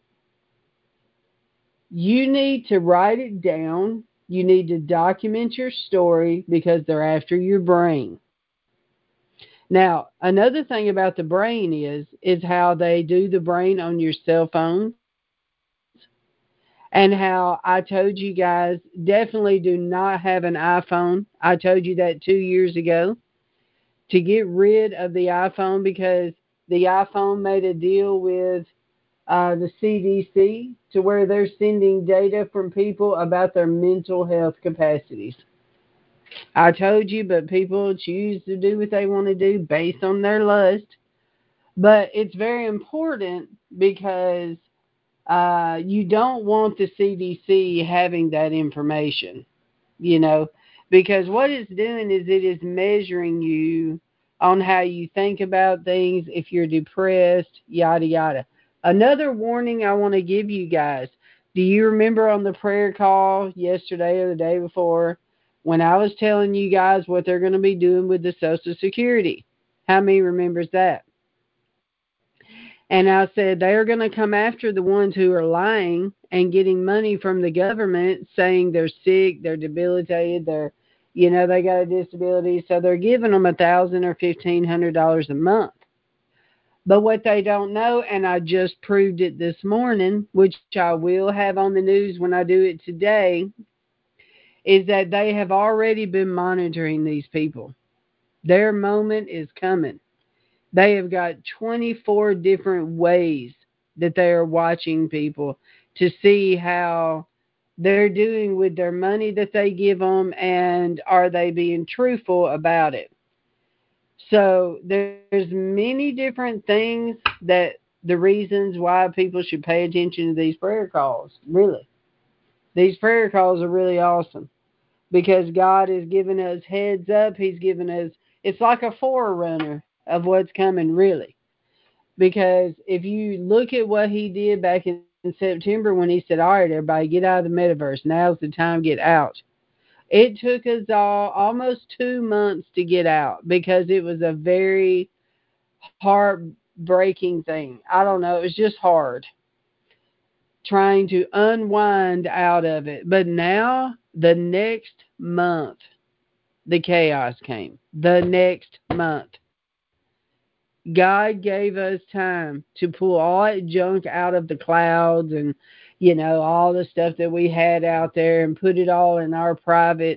you need to write it down. You need to document your story because they're after your brain. Now, another thing about the brain is how they do the brain on your cell phones, and how I told you guys definitely do not have an iPhone. I told you that 2 years ago to get rid of the iPhone because the iPhone made a deal with the CDC to where they're sending data from people about their mental health capacities. I told you, but people choose to do what they want to do based on their lust. But it's very important because you don't want the CDC having that information, you know, because what it's doing is it is measuring you on how you think about things, if you're depressed, yada, yada. Another warning I want to give you guys. Do you remember on the prayer call yesterday or the day before when I was telling you guys what they're going to be doing with the Social Security? How many remembers that? And I said they are going to come after the ones who are lying and getting money from the government saying they're sick, they're debilitated, they got a disability, so they're giving them $1,000 or $1,500 a month. But what they don't know, and I just proved it this morning, which I will have on the news when I do it today, is that they have already been monitoring these people. Their moment is coming. They have got 24 different ways that they are watching people to see how they're doing with their money that they give them and are they being truthful about it. So there's many different things that the reasons why people should pay attention to these prayer calls. Really. These prayer calls are really awesome because God has given us heads up. He's given us, it's like a forerunner of what's coming, really. Because if you look at what he did back in September when he said, all right, everybody, get out of the metaverse. Now's the time, get out. It took us all almost 2 months to get out because it was a very heartbreaking thing. I don't know. It was just hard trying to unwind out of it. But now, the next month, the chaos came. The next month. God gave us time to pull all that junk out of the clouds and, all the stuff that we had out there and put it all in our private,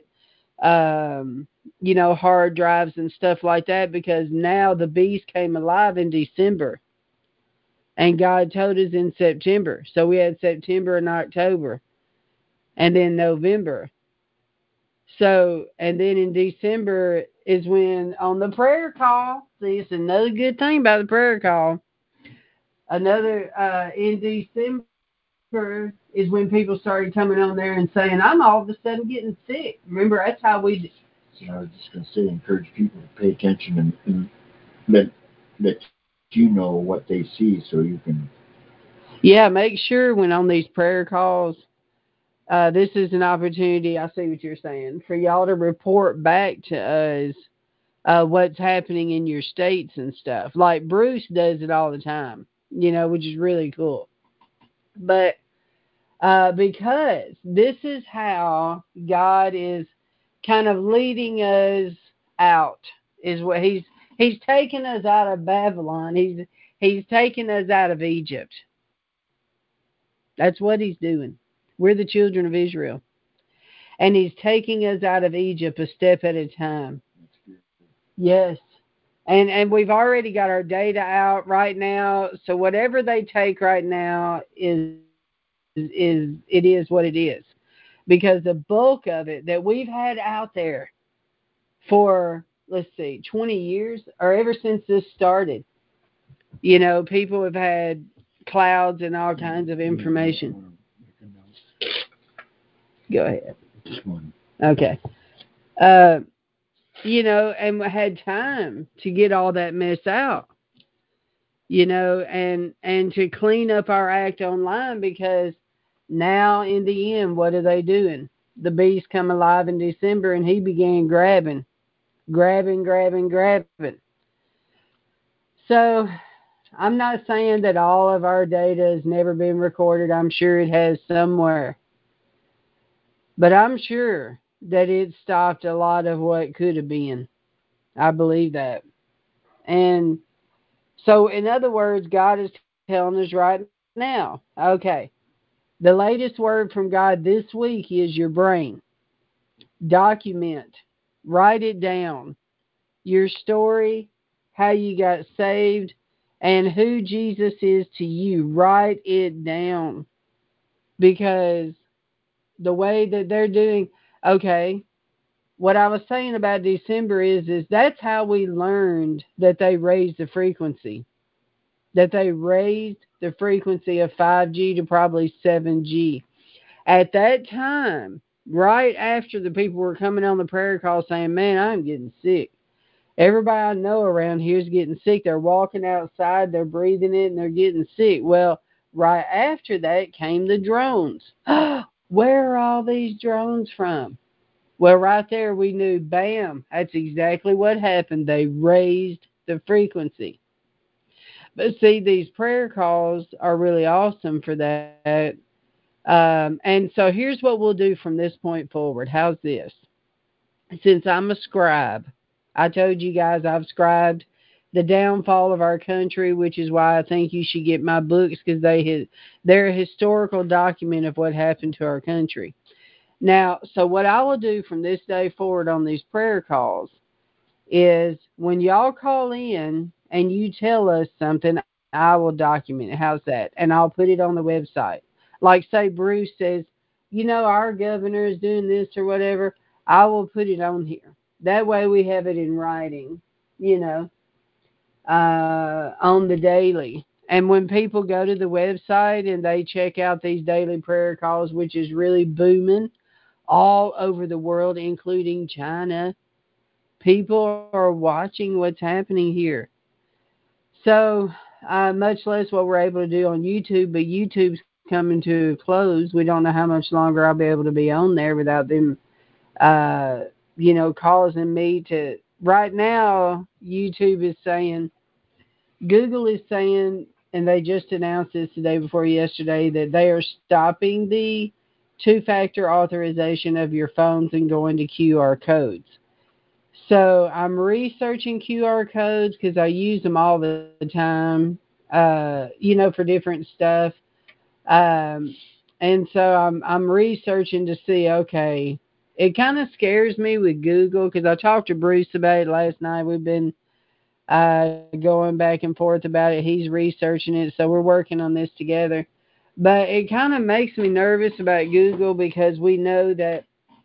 hard drives and stuff like that because now the beast came alive in December. And God told us in September. So we had September and October and then November. So, and then in December is when on the prayer call, see, it's another good thing about the prayer call. In December is when people started coming on there and saying, I'm all of a sudden getting sick. Remember, that's how we. So I was just going to say, encourage people to pay attention and let you know what they see so you can. Yeah, make sure when on these prayer calls, this is an opportunity, I see what you're saying, for y'all to report back to us what's happening in your states and stuff. Like Bruce does it all the time, which is really cool. But because this is how God is kind of leading us out, is what he's taking us out of Babylon. He's taking us out of Egypt. That's what he's doing. We're the children of Israel. And he's taking us out of Egypt a step at a time. Yes. And we've already got our data out right now. So whatever they take right now is what it is. Because the bulk of it that we've had out there for, 20 years or ever since this started, people have had clouds and all kinds of information. Go ahead. Just one. Okay. And we had time to get all that mess out, and to clean up our act online, because now in the end, what are they doing? The beast come alive in December, and he began grabbing. So I'm not saying that all of our data has never been recorded. I'm sure it has somewhere. But I'm sure that it stopped a lot of what could have been. I believe that. And so, in other words, God is telling us right now, okay, the latest word from God this week is your brain. Document, write it down. Your story, how you got saved, and who Jesus is to you. Write it down. Because the way that they're doing, okay, what I was saying about December is that's how we learned that they raised the frequency. That they raised the frequency of 5G to probably 7G. At that time, right after the people were coming on the prayer call saying, man, I'm getting sick. Everybody I know around here is getting sick. They're walking outside, they're breathing it, and they're getting sick. Well, right after that came the drones. Where are all these drones from? Well, right there we knew, bam, that's exactly what happened. They raised the frequency. But see, these prayer calls are really awesome for that. And so here's what we'll do from this point forward. How's this? Since I'm a scribe, I told you guys I've scribed The Downfall of Our Country, which is why I think you should get my books, because they're a historical document of what happened to our country. Now, so what I will do from this day forward on these prayer calls is when y'all call in and you tell us something, I will document it. How's that? And I'll put it on the website. Like, say, Bruce says, our governor is doing this or whatever. I will put it on here. That way we have it in writing, on the daily. And when people go to the website and they check out these daily prayer calls, which is really booming all over the world, including China, people are watching what's happening here. So, much less what we're able to do on YouTube, but YouTube's coming to a close. We don't know how much longer I'll be able to be on there without them, causing me to. Right now, YouTube is saying, Google is saying, and they just announced this the day before yesterday, that they are stopping the two-factor authorization of your phones and going to QR codes. So I'm researching QR codes because I use them all the time, for different stuff. And so I'm researching to see, okay, it kind of scares me with Google because I talked to Bruce about it last night. We've been going back and forth about it. He's researching it, so we're working on this together. But it kind of makes me nervous about Google because we know that,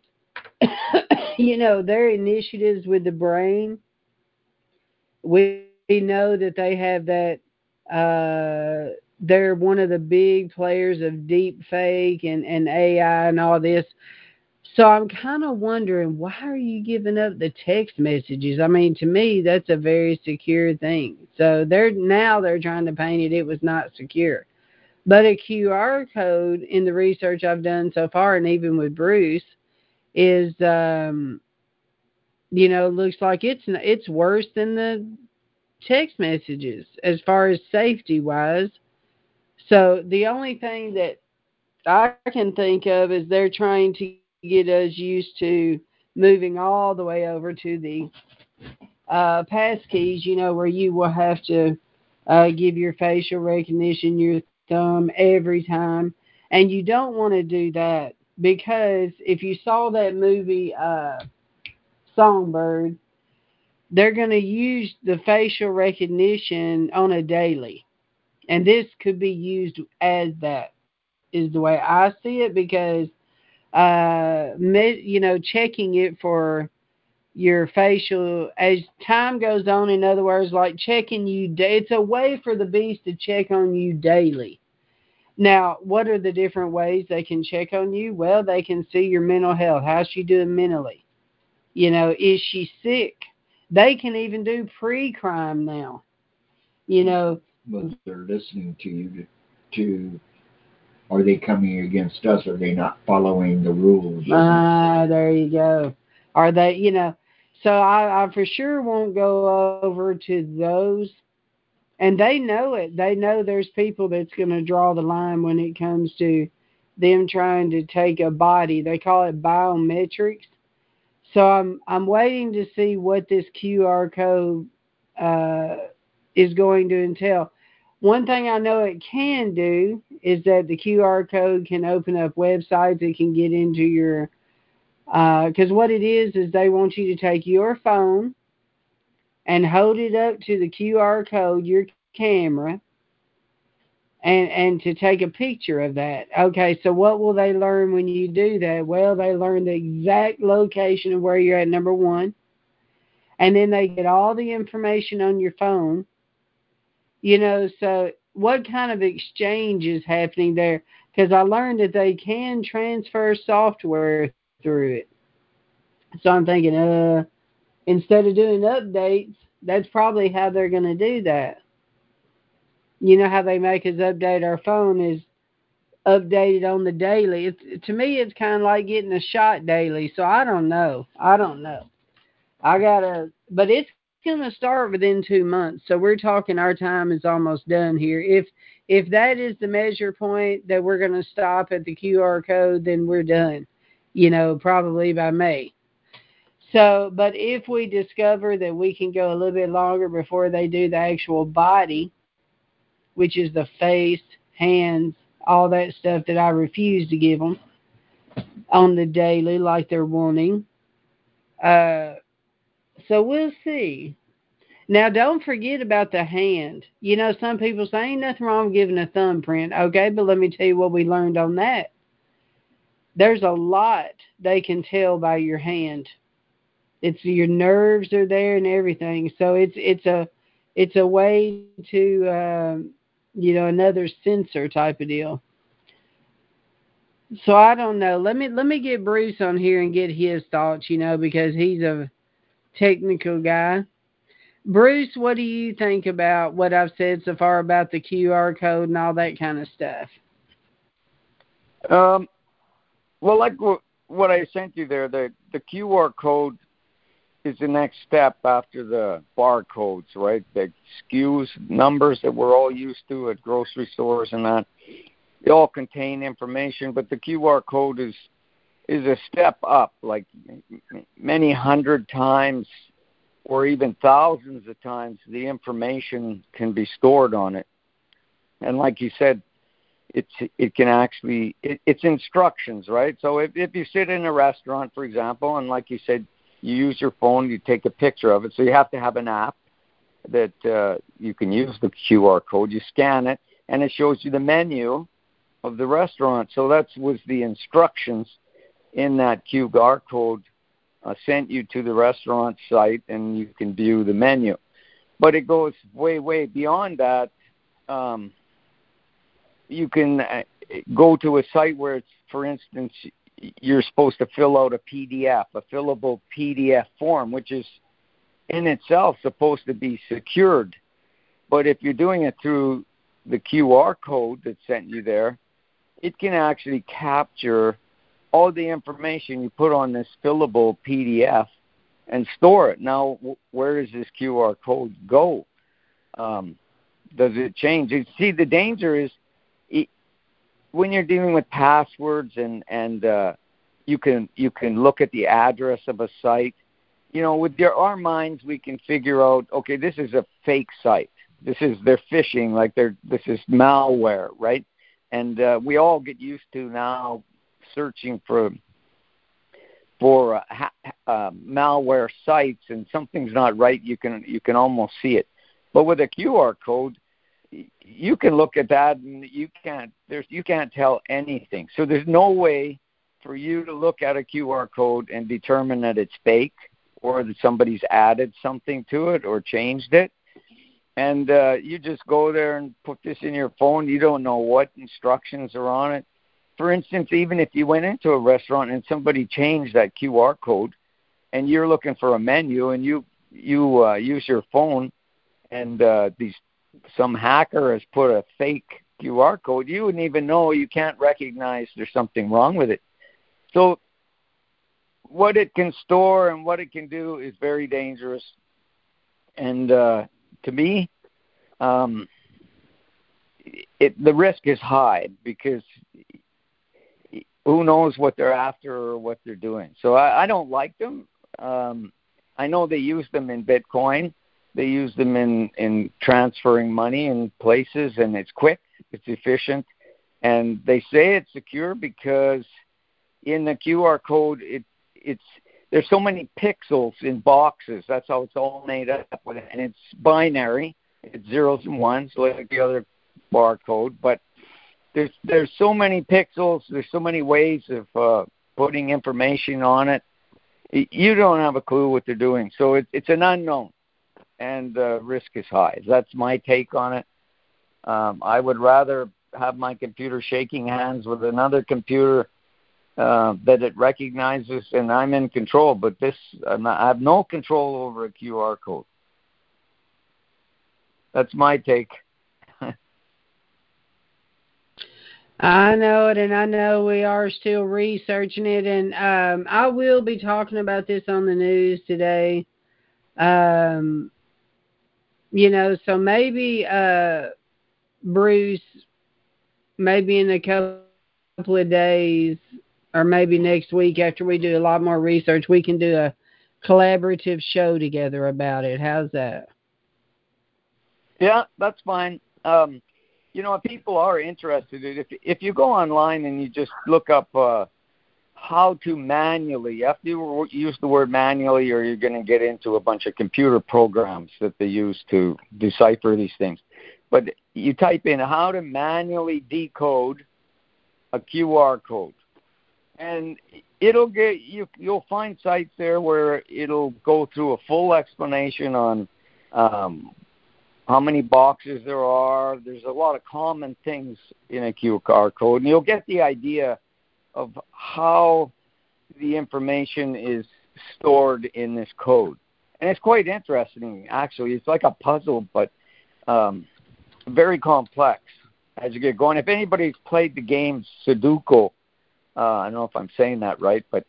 their initiatives with the brain, we know that they have that, they're one of the big players of deep fake and AI and all this. So I'm kind of wondering, why are you giving up the text messages? I mean, to me, that's a very secure thing. So they're trying to paint it was not secure. But a QR code, in the research I've done so far, and even with Bruce, is, looks like it's worse than the text messages as far as safety-wise. So the only thing that I can think of is they're trying to get us used to moving all the way over to the passkeys, where you will have to give your facial recognition, your thumb every time. And you don't want to do that because if you saw that movie Songbird, they're going to use the facial recognition on a daily. And this could be used as that, is the way I see it, because checking it for your facial as time goes on, in other words, like checking you, it's a way for the beast to check on you daily. Now, what are the different ways they can check on you? Well, they can see your mental health. How's she doing mentally? Is she sick? They can even do pre-crime now. But they're listening to you to are they coming against us? Are they not following the rules? There you go. Are they, so I for sure won't go over to those. And they know it. They know there's people that's going to draw the line when it comes to them trying to take a body. They call it biometrics. So I'm waiting to see what this QR code is going to entail. One thing I know it can do is that the QR code can open up websites. It can get into your, because what it is they want you to take your phone and hold it up to the QR code, your camera, and to take a picture of that. Okay, so what will they learn when you do that? Well, they learn the exact location of where you're at, number one, and then they get all the information on your phone. So what kind of exchange is happening there? Because I learned that they can transfer software through it. So I'm thinking, instead of doing updates, that's probably how they're going to do that. You know how they make us update our phone is updated on the daily. To me, it's kind of like getting a shot daily. So I don't know. But it's going to start within 2 months. So we're talking our time is almost done here. If that is the measure point that we're going to stop at the QR code, then we're done. Probably by May. So, but if we discover that we can go a little bit longer before they do the actual body, which is the face, hands, all that stuff that I refuse to give them on the daily like they're wanting. So we'll see. Now, don't forget about the hand. Some people say ain't nothing wrong with giving a thumbprint. Okay, but let me tell you what we learned on that. There's a lot they can tell by your hand. It's your nerves are there and everything. So it's a way to another sensor type of deal. So I don't know. Let me get Bruce on here and get his thoughts, because he's a technical guy. Bruce, what do you think about what I've said so far about the QR code and all that kind of stuff? Well, like what I sent you there, the QR code is the next step after the barcodes, right? The SKUs, numbers that we're all used to at grocery stores and that. They all contain information, but the QR code is a step up, like many hundred times or even thousands of times the information can be stored on it. And like you said, it can actually, it's instructions, right? So if you sit in a restaurant, for example, and like you said, you use your phone, you take a picture of it. So you have to have an app that you can use the QR code. You scan it, and it shows you the menu of the restaurant. So that was the instructions in that QR code sent you to the restaurant site, and you can view the menu. But it goes way, way beyond that. You can go to a site where it's, for instance, you're supposed to fill out a PDF, a fillable PDF form, which is in itself supposed to be secured. But if you're doing it through the QR code that sent you there, it can actually capture all the information you put on this fillable PDF and store it. Now, where does this QR code go? Does it change? You see, the danger is when you're dealing with passwords and you can look at the address of a site. With our minds, we can figure out, okay, this is a fake site. They're phishing, this is malware, right? And we all get used to now searching for malware sites, and something's not right. You can almost see it. But with a QR code, you can look at that and you can't tell anything. So there's no way for you to look at a QR code and determine that it's fake or that somebody's added something to it or changed it. And you just go there and put this in your phone. You don't know what instructions are on it. For instance, even if you went into a restaurant and somebody changed that QR code and you're looking for a menu and you use your phone and some hacker has put a fake QR code, you wouldn't even know. You can't recognize there's something wrong with it. So what it can store and what it can do is very dangerous. And to me, the risk is high because who knows what they're after or what they're doing. So I don't like them. I know they use them in Bitcoin. They use them in transferring money in places, and it's quick, it's efficient, and they say it's secure because in the QR code, there's so many pixels in boxes. That's how it's all made up, and it's binary. It's zeros and ones like the other barcode, but there's so many pixels. There's so many ways of putting information on it. You don't have a clue what they're doing, so it's an unknown, and risk is high. That's my take on it. I would rather have my computer shaking hands with another computer that it recognizes, and I'm in control. But I have no control over a QR code. That's my take. I know it, and I know we are still researching it, and I will be talking about this on the news today. So maybe Bruce, maybe in a couple of days, or maybe next week after we do a lot more research, we can do a collaborative show together about it. How's that? Yeah, that's fine. If people are interested, if you go online and you just look up how to manually, you have to use the word manually or you're going to get into a bunch of computer programs that they use to decipher these things. But you type in how to manually decode a QR code. And you'll find sites there where it'll go through a full explanation on how many boxes there are. There's a lot of common things in a QR code, and you'll get the idea of how the information is stored in this code. And it's quite interesting, actually. It's like a puzzle, but very complex as you get going. If anybody's played the game Sudoku, I don't know if I'm saying that right, but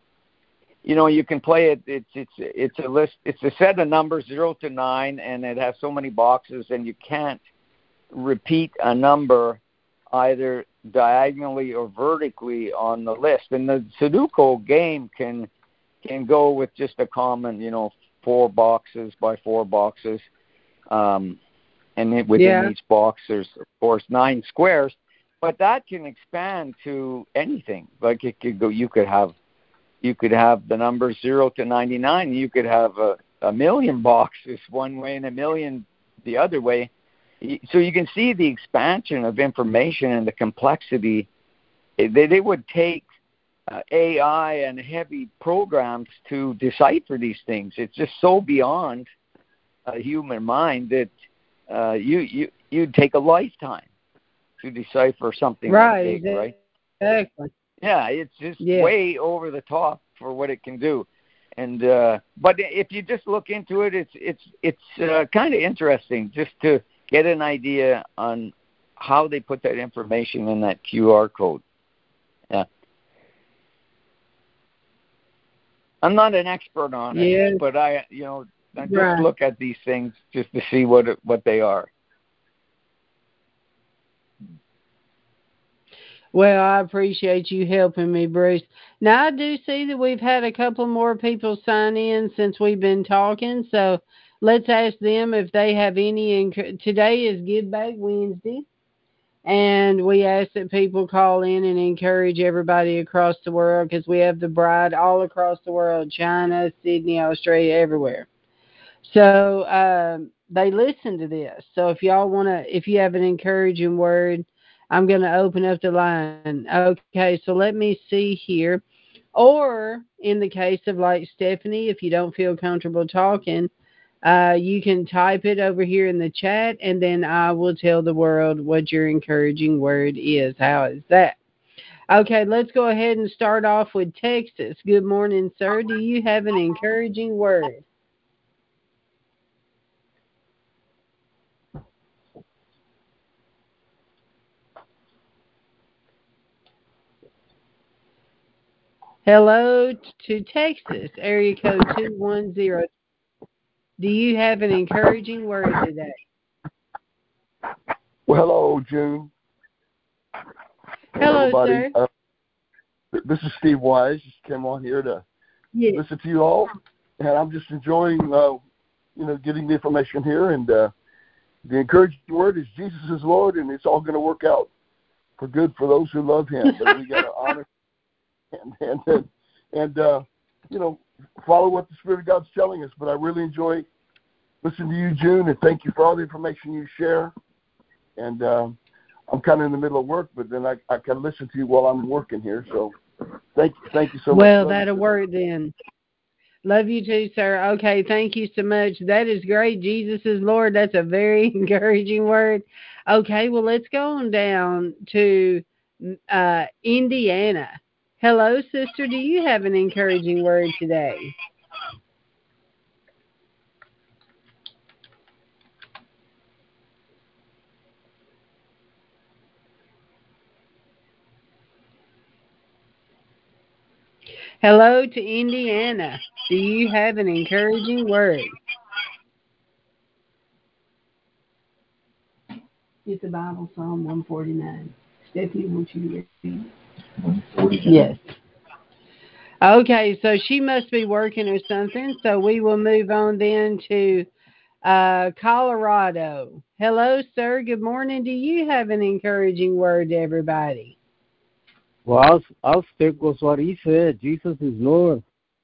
you can play it. It's a list. It's a set of numbers 0 to 9, and it has so many boxes, and you can't repeat a number either diagonally or vertically on the list. And the Sudoku game can go with just a common, 4 boxes by 4 boxes, and within each box there's of course 9 squares. But that can expand to anything. Like it could go. You could have the numbers 0 to 99. You could have a million boxes one way and a million the other way. So you can see the expansion of information and the complexity. They would take AI and heavy programs to decipher these things. It's just so beyond a human mind that you'd take a lifetime to decipher something that big, right? Exactly. Yeah, it's just way over the top for what it can do. And but if you just look into it, it's kind of interesting just to get an idea on how they put that information in that QR code. Yeah. I'm not an expert on it, but I just look at these things just to see what they are. Well, I appreciate you helping me, Bruce. Now, I do see that we've had a couple more people sign in since we've been talking, so let's ask them if they have any. Today is Give Back Wednesday, and we ask that people call in and encourage everybody across the world because we have the bride all across the world, China, Sydney, Australia, everywhere. So they listen to this. So if you have an encouraging word, I'm going to open up the line. Okay, so let me see here. Or in the case of like Stephanie, if you don't feel comfortable talking, You can type it over here in the chat, and then I will tell the world what your encouraging word is. How is that? Okay, let's go ahead and start off with Texas. Good morning, sir. Do you have an encouraging word? Hello to Texas, area code 210. Do you have an encouraging word today? Well, hello, June. Hello, everybody. sir. This is Steve Wise. Just came on here to listen to you all, and I'm just enjoying, getting the information here. And the encouraging word is Jesus is Lord, and it's all going to work out for good for those who love Him. But we got to honor and follow what the Spirit of God's telling us. But I really enjoy listening to you, June, and thank you for all the information you share. And I'm kind of in the middle of work, but then I can listen to you while I'm working here. So thank you so much. Well, that'll work then. Love you too, sir. Okay, thank you so much. That is great. Jesus is Lord. That's a very encouraging word. Okay, well, let's go on down to Indiana. Hello, sister. Do you have an encouraging word today? Hello to Indiana. Do you have an encouraging word? It's the Bible, Psalm 149. Stephanie, won't you read? 149. Yes. Okay, so she must be working or something, so we will move on then to Colorado. Hello, sir. Good morning. Do you have an encouraging word to everybody? Well, I'll stick with what he said. Jesus is Lord.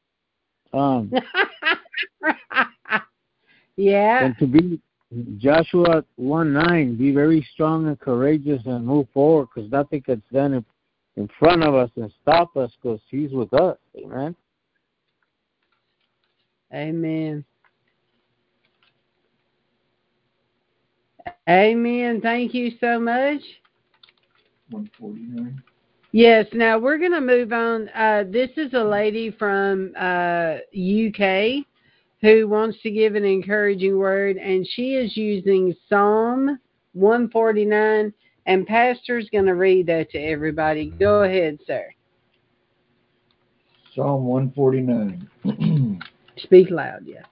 Yeah. And to be Joshua 1:9, be very strong and courageous and move forward, because nothing can stand in front of us and stop us, because He's with us. Amen. Amen. Amen. Thank you so much. 149. Yes, now we're going to move on. This is a lady from UK who wants to give an encouraging word, and she is using Psalm 149, and Pastor's going to read that to everybody. Go ahead, sir. Psalm 149. Speak loud, yeah.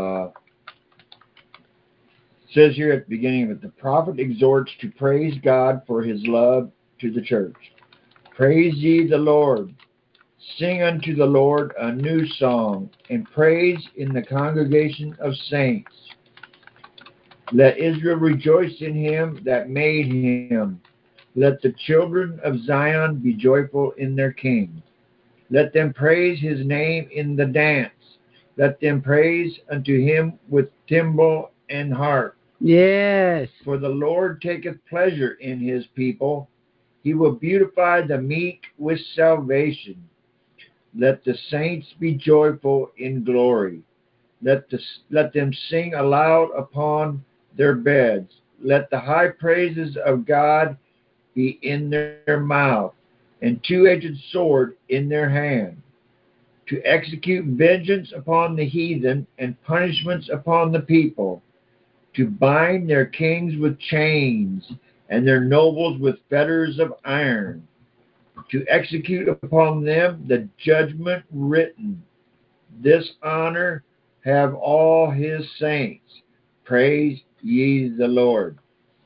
Says here at the beginning of it, the prophet exhorts to praise God for His love to the church. Praise ye the Lord. Sing unto the Lord a new song, and praise in the congregation of saints. Let Israel rejoice in Him that made him. Let the children of Zion be joyful in their King. Let them praise His name in the dance. Let them praise unto Him with timbrel and harp. Yes. For the Lord taketh pleasure in His people. He will beautify the meek with salvation. Let the saints be joyful in glory. Let them sing aloud upon their beds. Let the high praises of God be in their mouth, and two-edged sword in their hand, to execute vengeance upon the heathen and punishments upon the people, to bind their kings with chains and their nobles with fetters of iron, to execute upon them the judgment written. This honor have all His saints. Praise ye the Lord.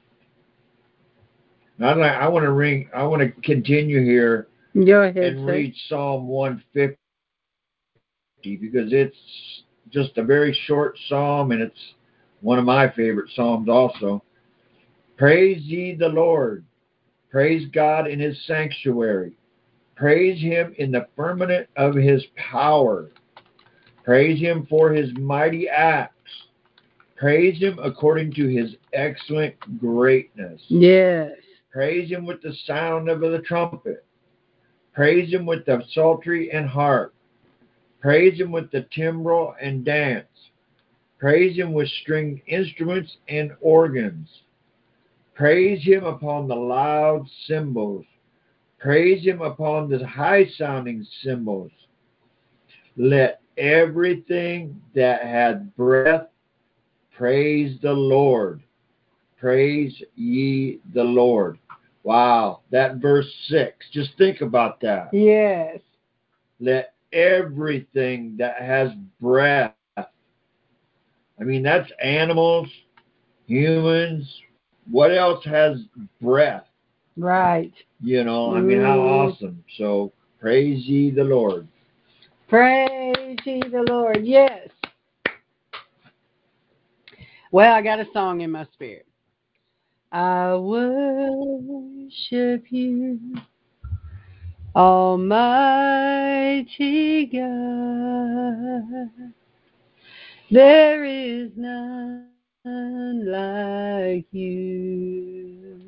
Now I want to continue here. Go ahead, and sir. read Psalm 150, because it's just a very short psalm, and it's one of my favorite psalms also. Praise ye the Lord. Praise God in His sanctuary. Praise Him in the firmament of His power. Praise Him for His mighty acts. Praise Him according to His excellent greatness. Yes. Praise Him with the sound of the trumpet. Praise Him with the psaltery and harp. Praise Him with the timbrel and dance. Praise him with stringed instruments and organs. Praise him upon the loud cymbals. Praise him upon the high-sounding cymbals. Let everything that hath breath praise the Lord. Praise ye the Lord. Wow, that verse 6. Just think about that. Yes. Let everything that has breath. I mean, that's animals, humans. What else has breath? Right. You know, I mean, how awesome. So, praise ye the Lord. Praise ye the Lord. Yes. Well, I got a song in my spirit. I worship you, Almighty God. There is none like you.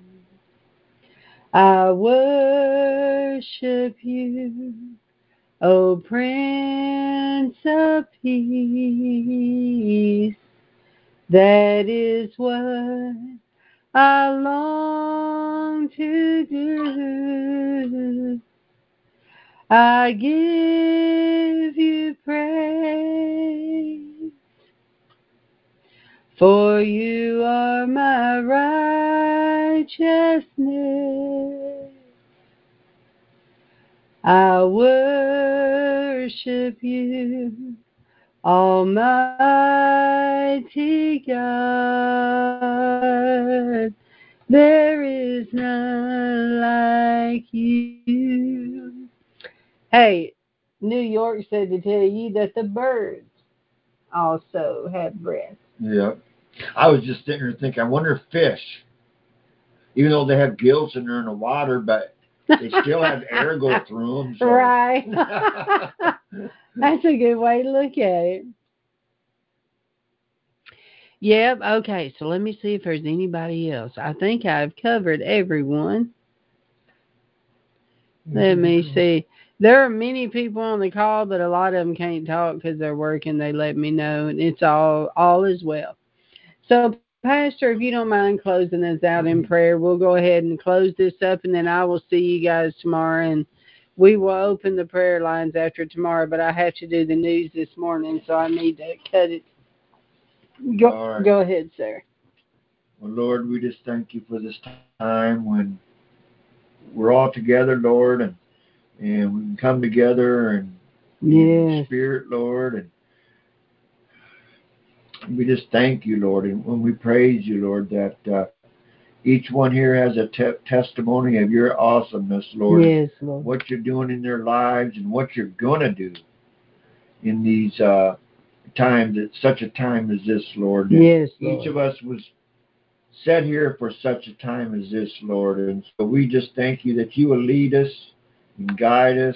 I worship you, O Prince of Peace. That is what I long to do. I give you praise, for you are my righteousness. I worship you, Almighty God. There is none like you. Hey, New York said to tell you that the birds also have breath. Yeah. I was just sitting here thinking, I wonder if fish, even though they have gills and they're in the water, but they still have air go through them. So. Right. That's a good way to look at it. Yep. Okay. So let me see if there's anybody else. I think I've covered everyone. Let me see. There are many people on the call, but a lot of them can't talk because they're working. They let me know, and it's all as well. So, Pastor, if you don't mind closing us out in prayer, we'll go ahead and close this up, and then I will see you guys tomorrow, and we will open the prayer lines after tomorrow, but I have to do the news this morning, so I need to cut it. Go ahead, sir. Well, Lord, we just thank you for this time when we're all together, Lord, and we can come together and in spirit, Lord, and we just thank you, Lord, and when we praise you, Lord, that each one here has a testimony of your awesomeness, Lord. Yes, Lord. What you're doing in their lives and what you're going to do in these times, at such a time as this, Lord. Yes, Lord. Each of us was set here for such a time as this, Lord. And so we just thank you that you will lead us and guide us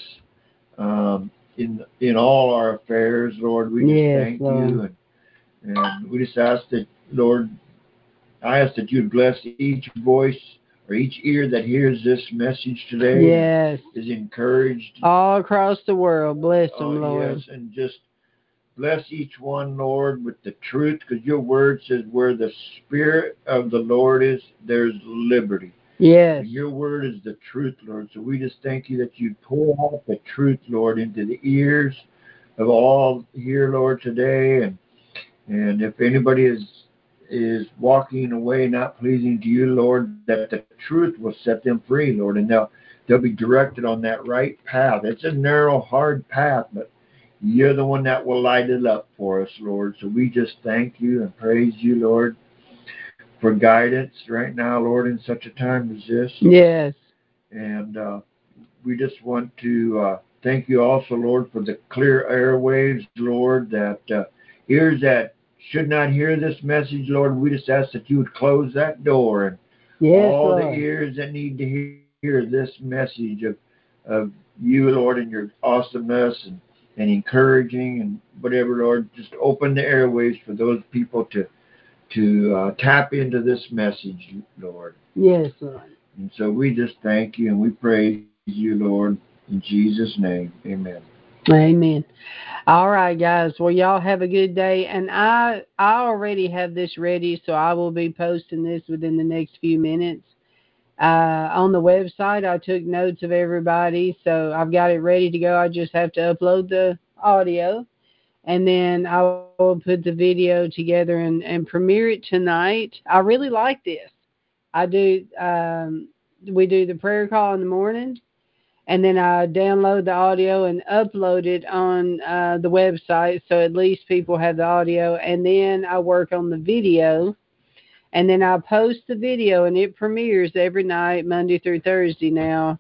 in all our affairs, Lord. We just thank you. And we just ask that, Lord, I ask that you'd bless each voice or each ear that hears this message today. Yes. Is encouraged. All across the world. Bless them, Lord. Yes, and just bless each one, Lord, with the truth, because your word says where the Spirit of the Lord is, there's liberty. Yes. And your word is the truth, Lord. So we just thank you that you pour out the truth, Lord, into the ears of all here, Lord, today. And if anybody is walking away not pleasing to you, Lord, that the truth will set them free, Lord, and they'll be directed on that right path. It's a narrow, hard path, but you're the one that will light it up for us, Lord. So we just thank you and praise you, Lord, for guidance right now, Lord, in such a time as this. Yes. And we just want to thank you also, Lord, for the clear airwaves, Lord, that ears that should not hear this message, Lord, we just ask that you would close that door, and all Lord. the ears that need to hear this message of you, Lord, and your awesomeness and encouraging and whatever, Lord, just open the airways for those people to tap into this message, Lord. Yes, Lord. And so we just thank you and we praise you, Lord, in Jesus' name. Amen. Amen. All right, guys. Well, y'all have a good day. And I already have this ready, so I will be posting this within the next few minutes. On the website, I took notes of everybody, so I've got it ready to go. I just have to upload the audio, and then I will put the video together and premiere it tonight. I really like this. I do. We do the prayer call in the morning, and then I download the audio and upload it on the website, so at least people have the audio. And then I work on the video, and then I post the video, and it premieres every night, Monday through Thursday now,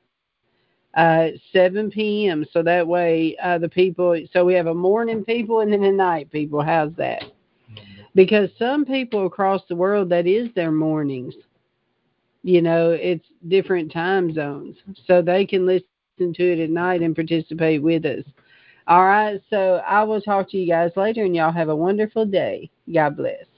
7 p.m. So that way the people, so we have a morning people and then a night people. How's that? Because some people across the world, that is their mornings. You know, it's different time zones. So they can listen to it at night and participate with us. All right, so I will talk to you guys later, and y'all have a wonderful day. God bless.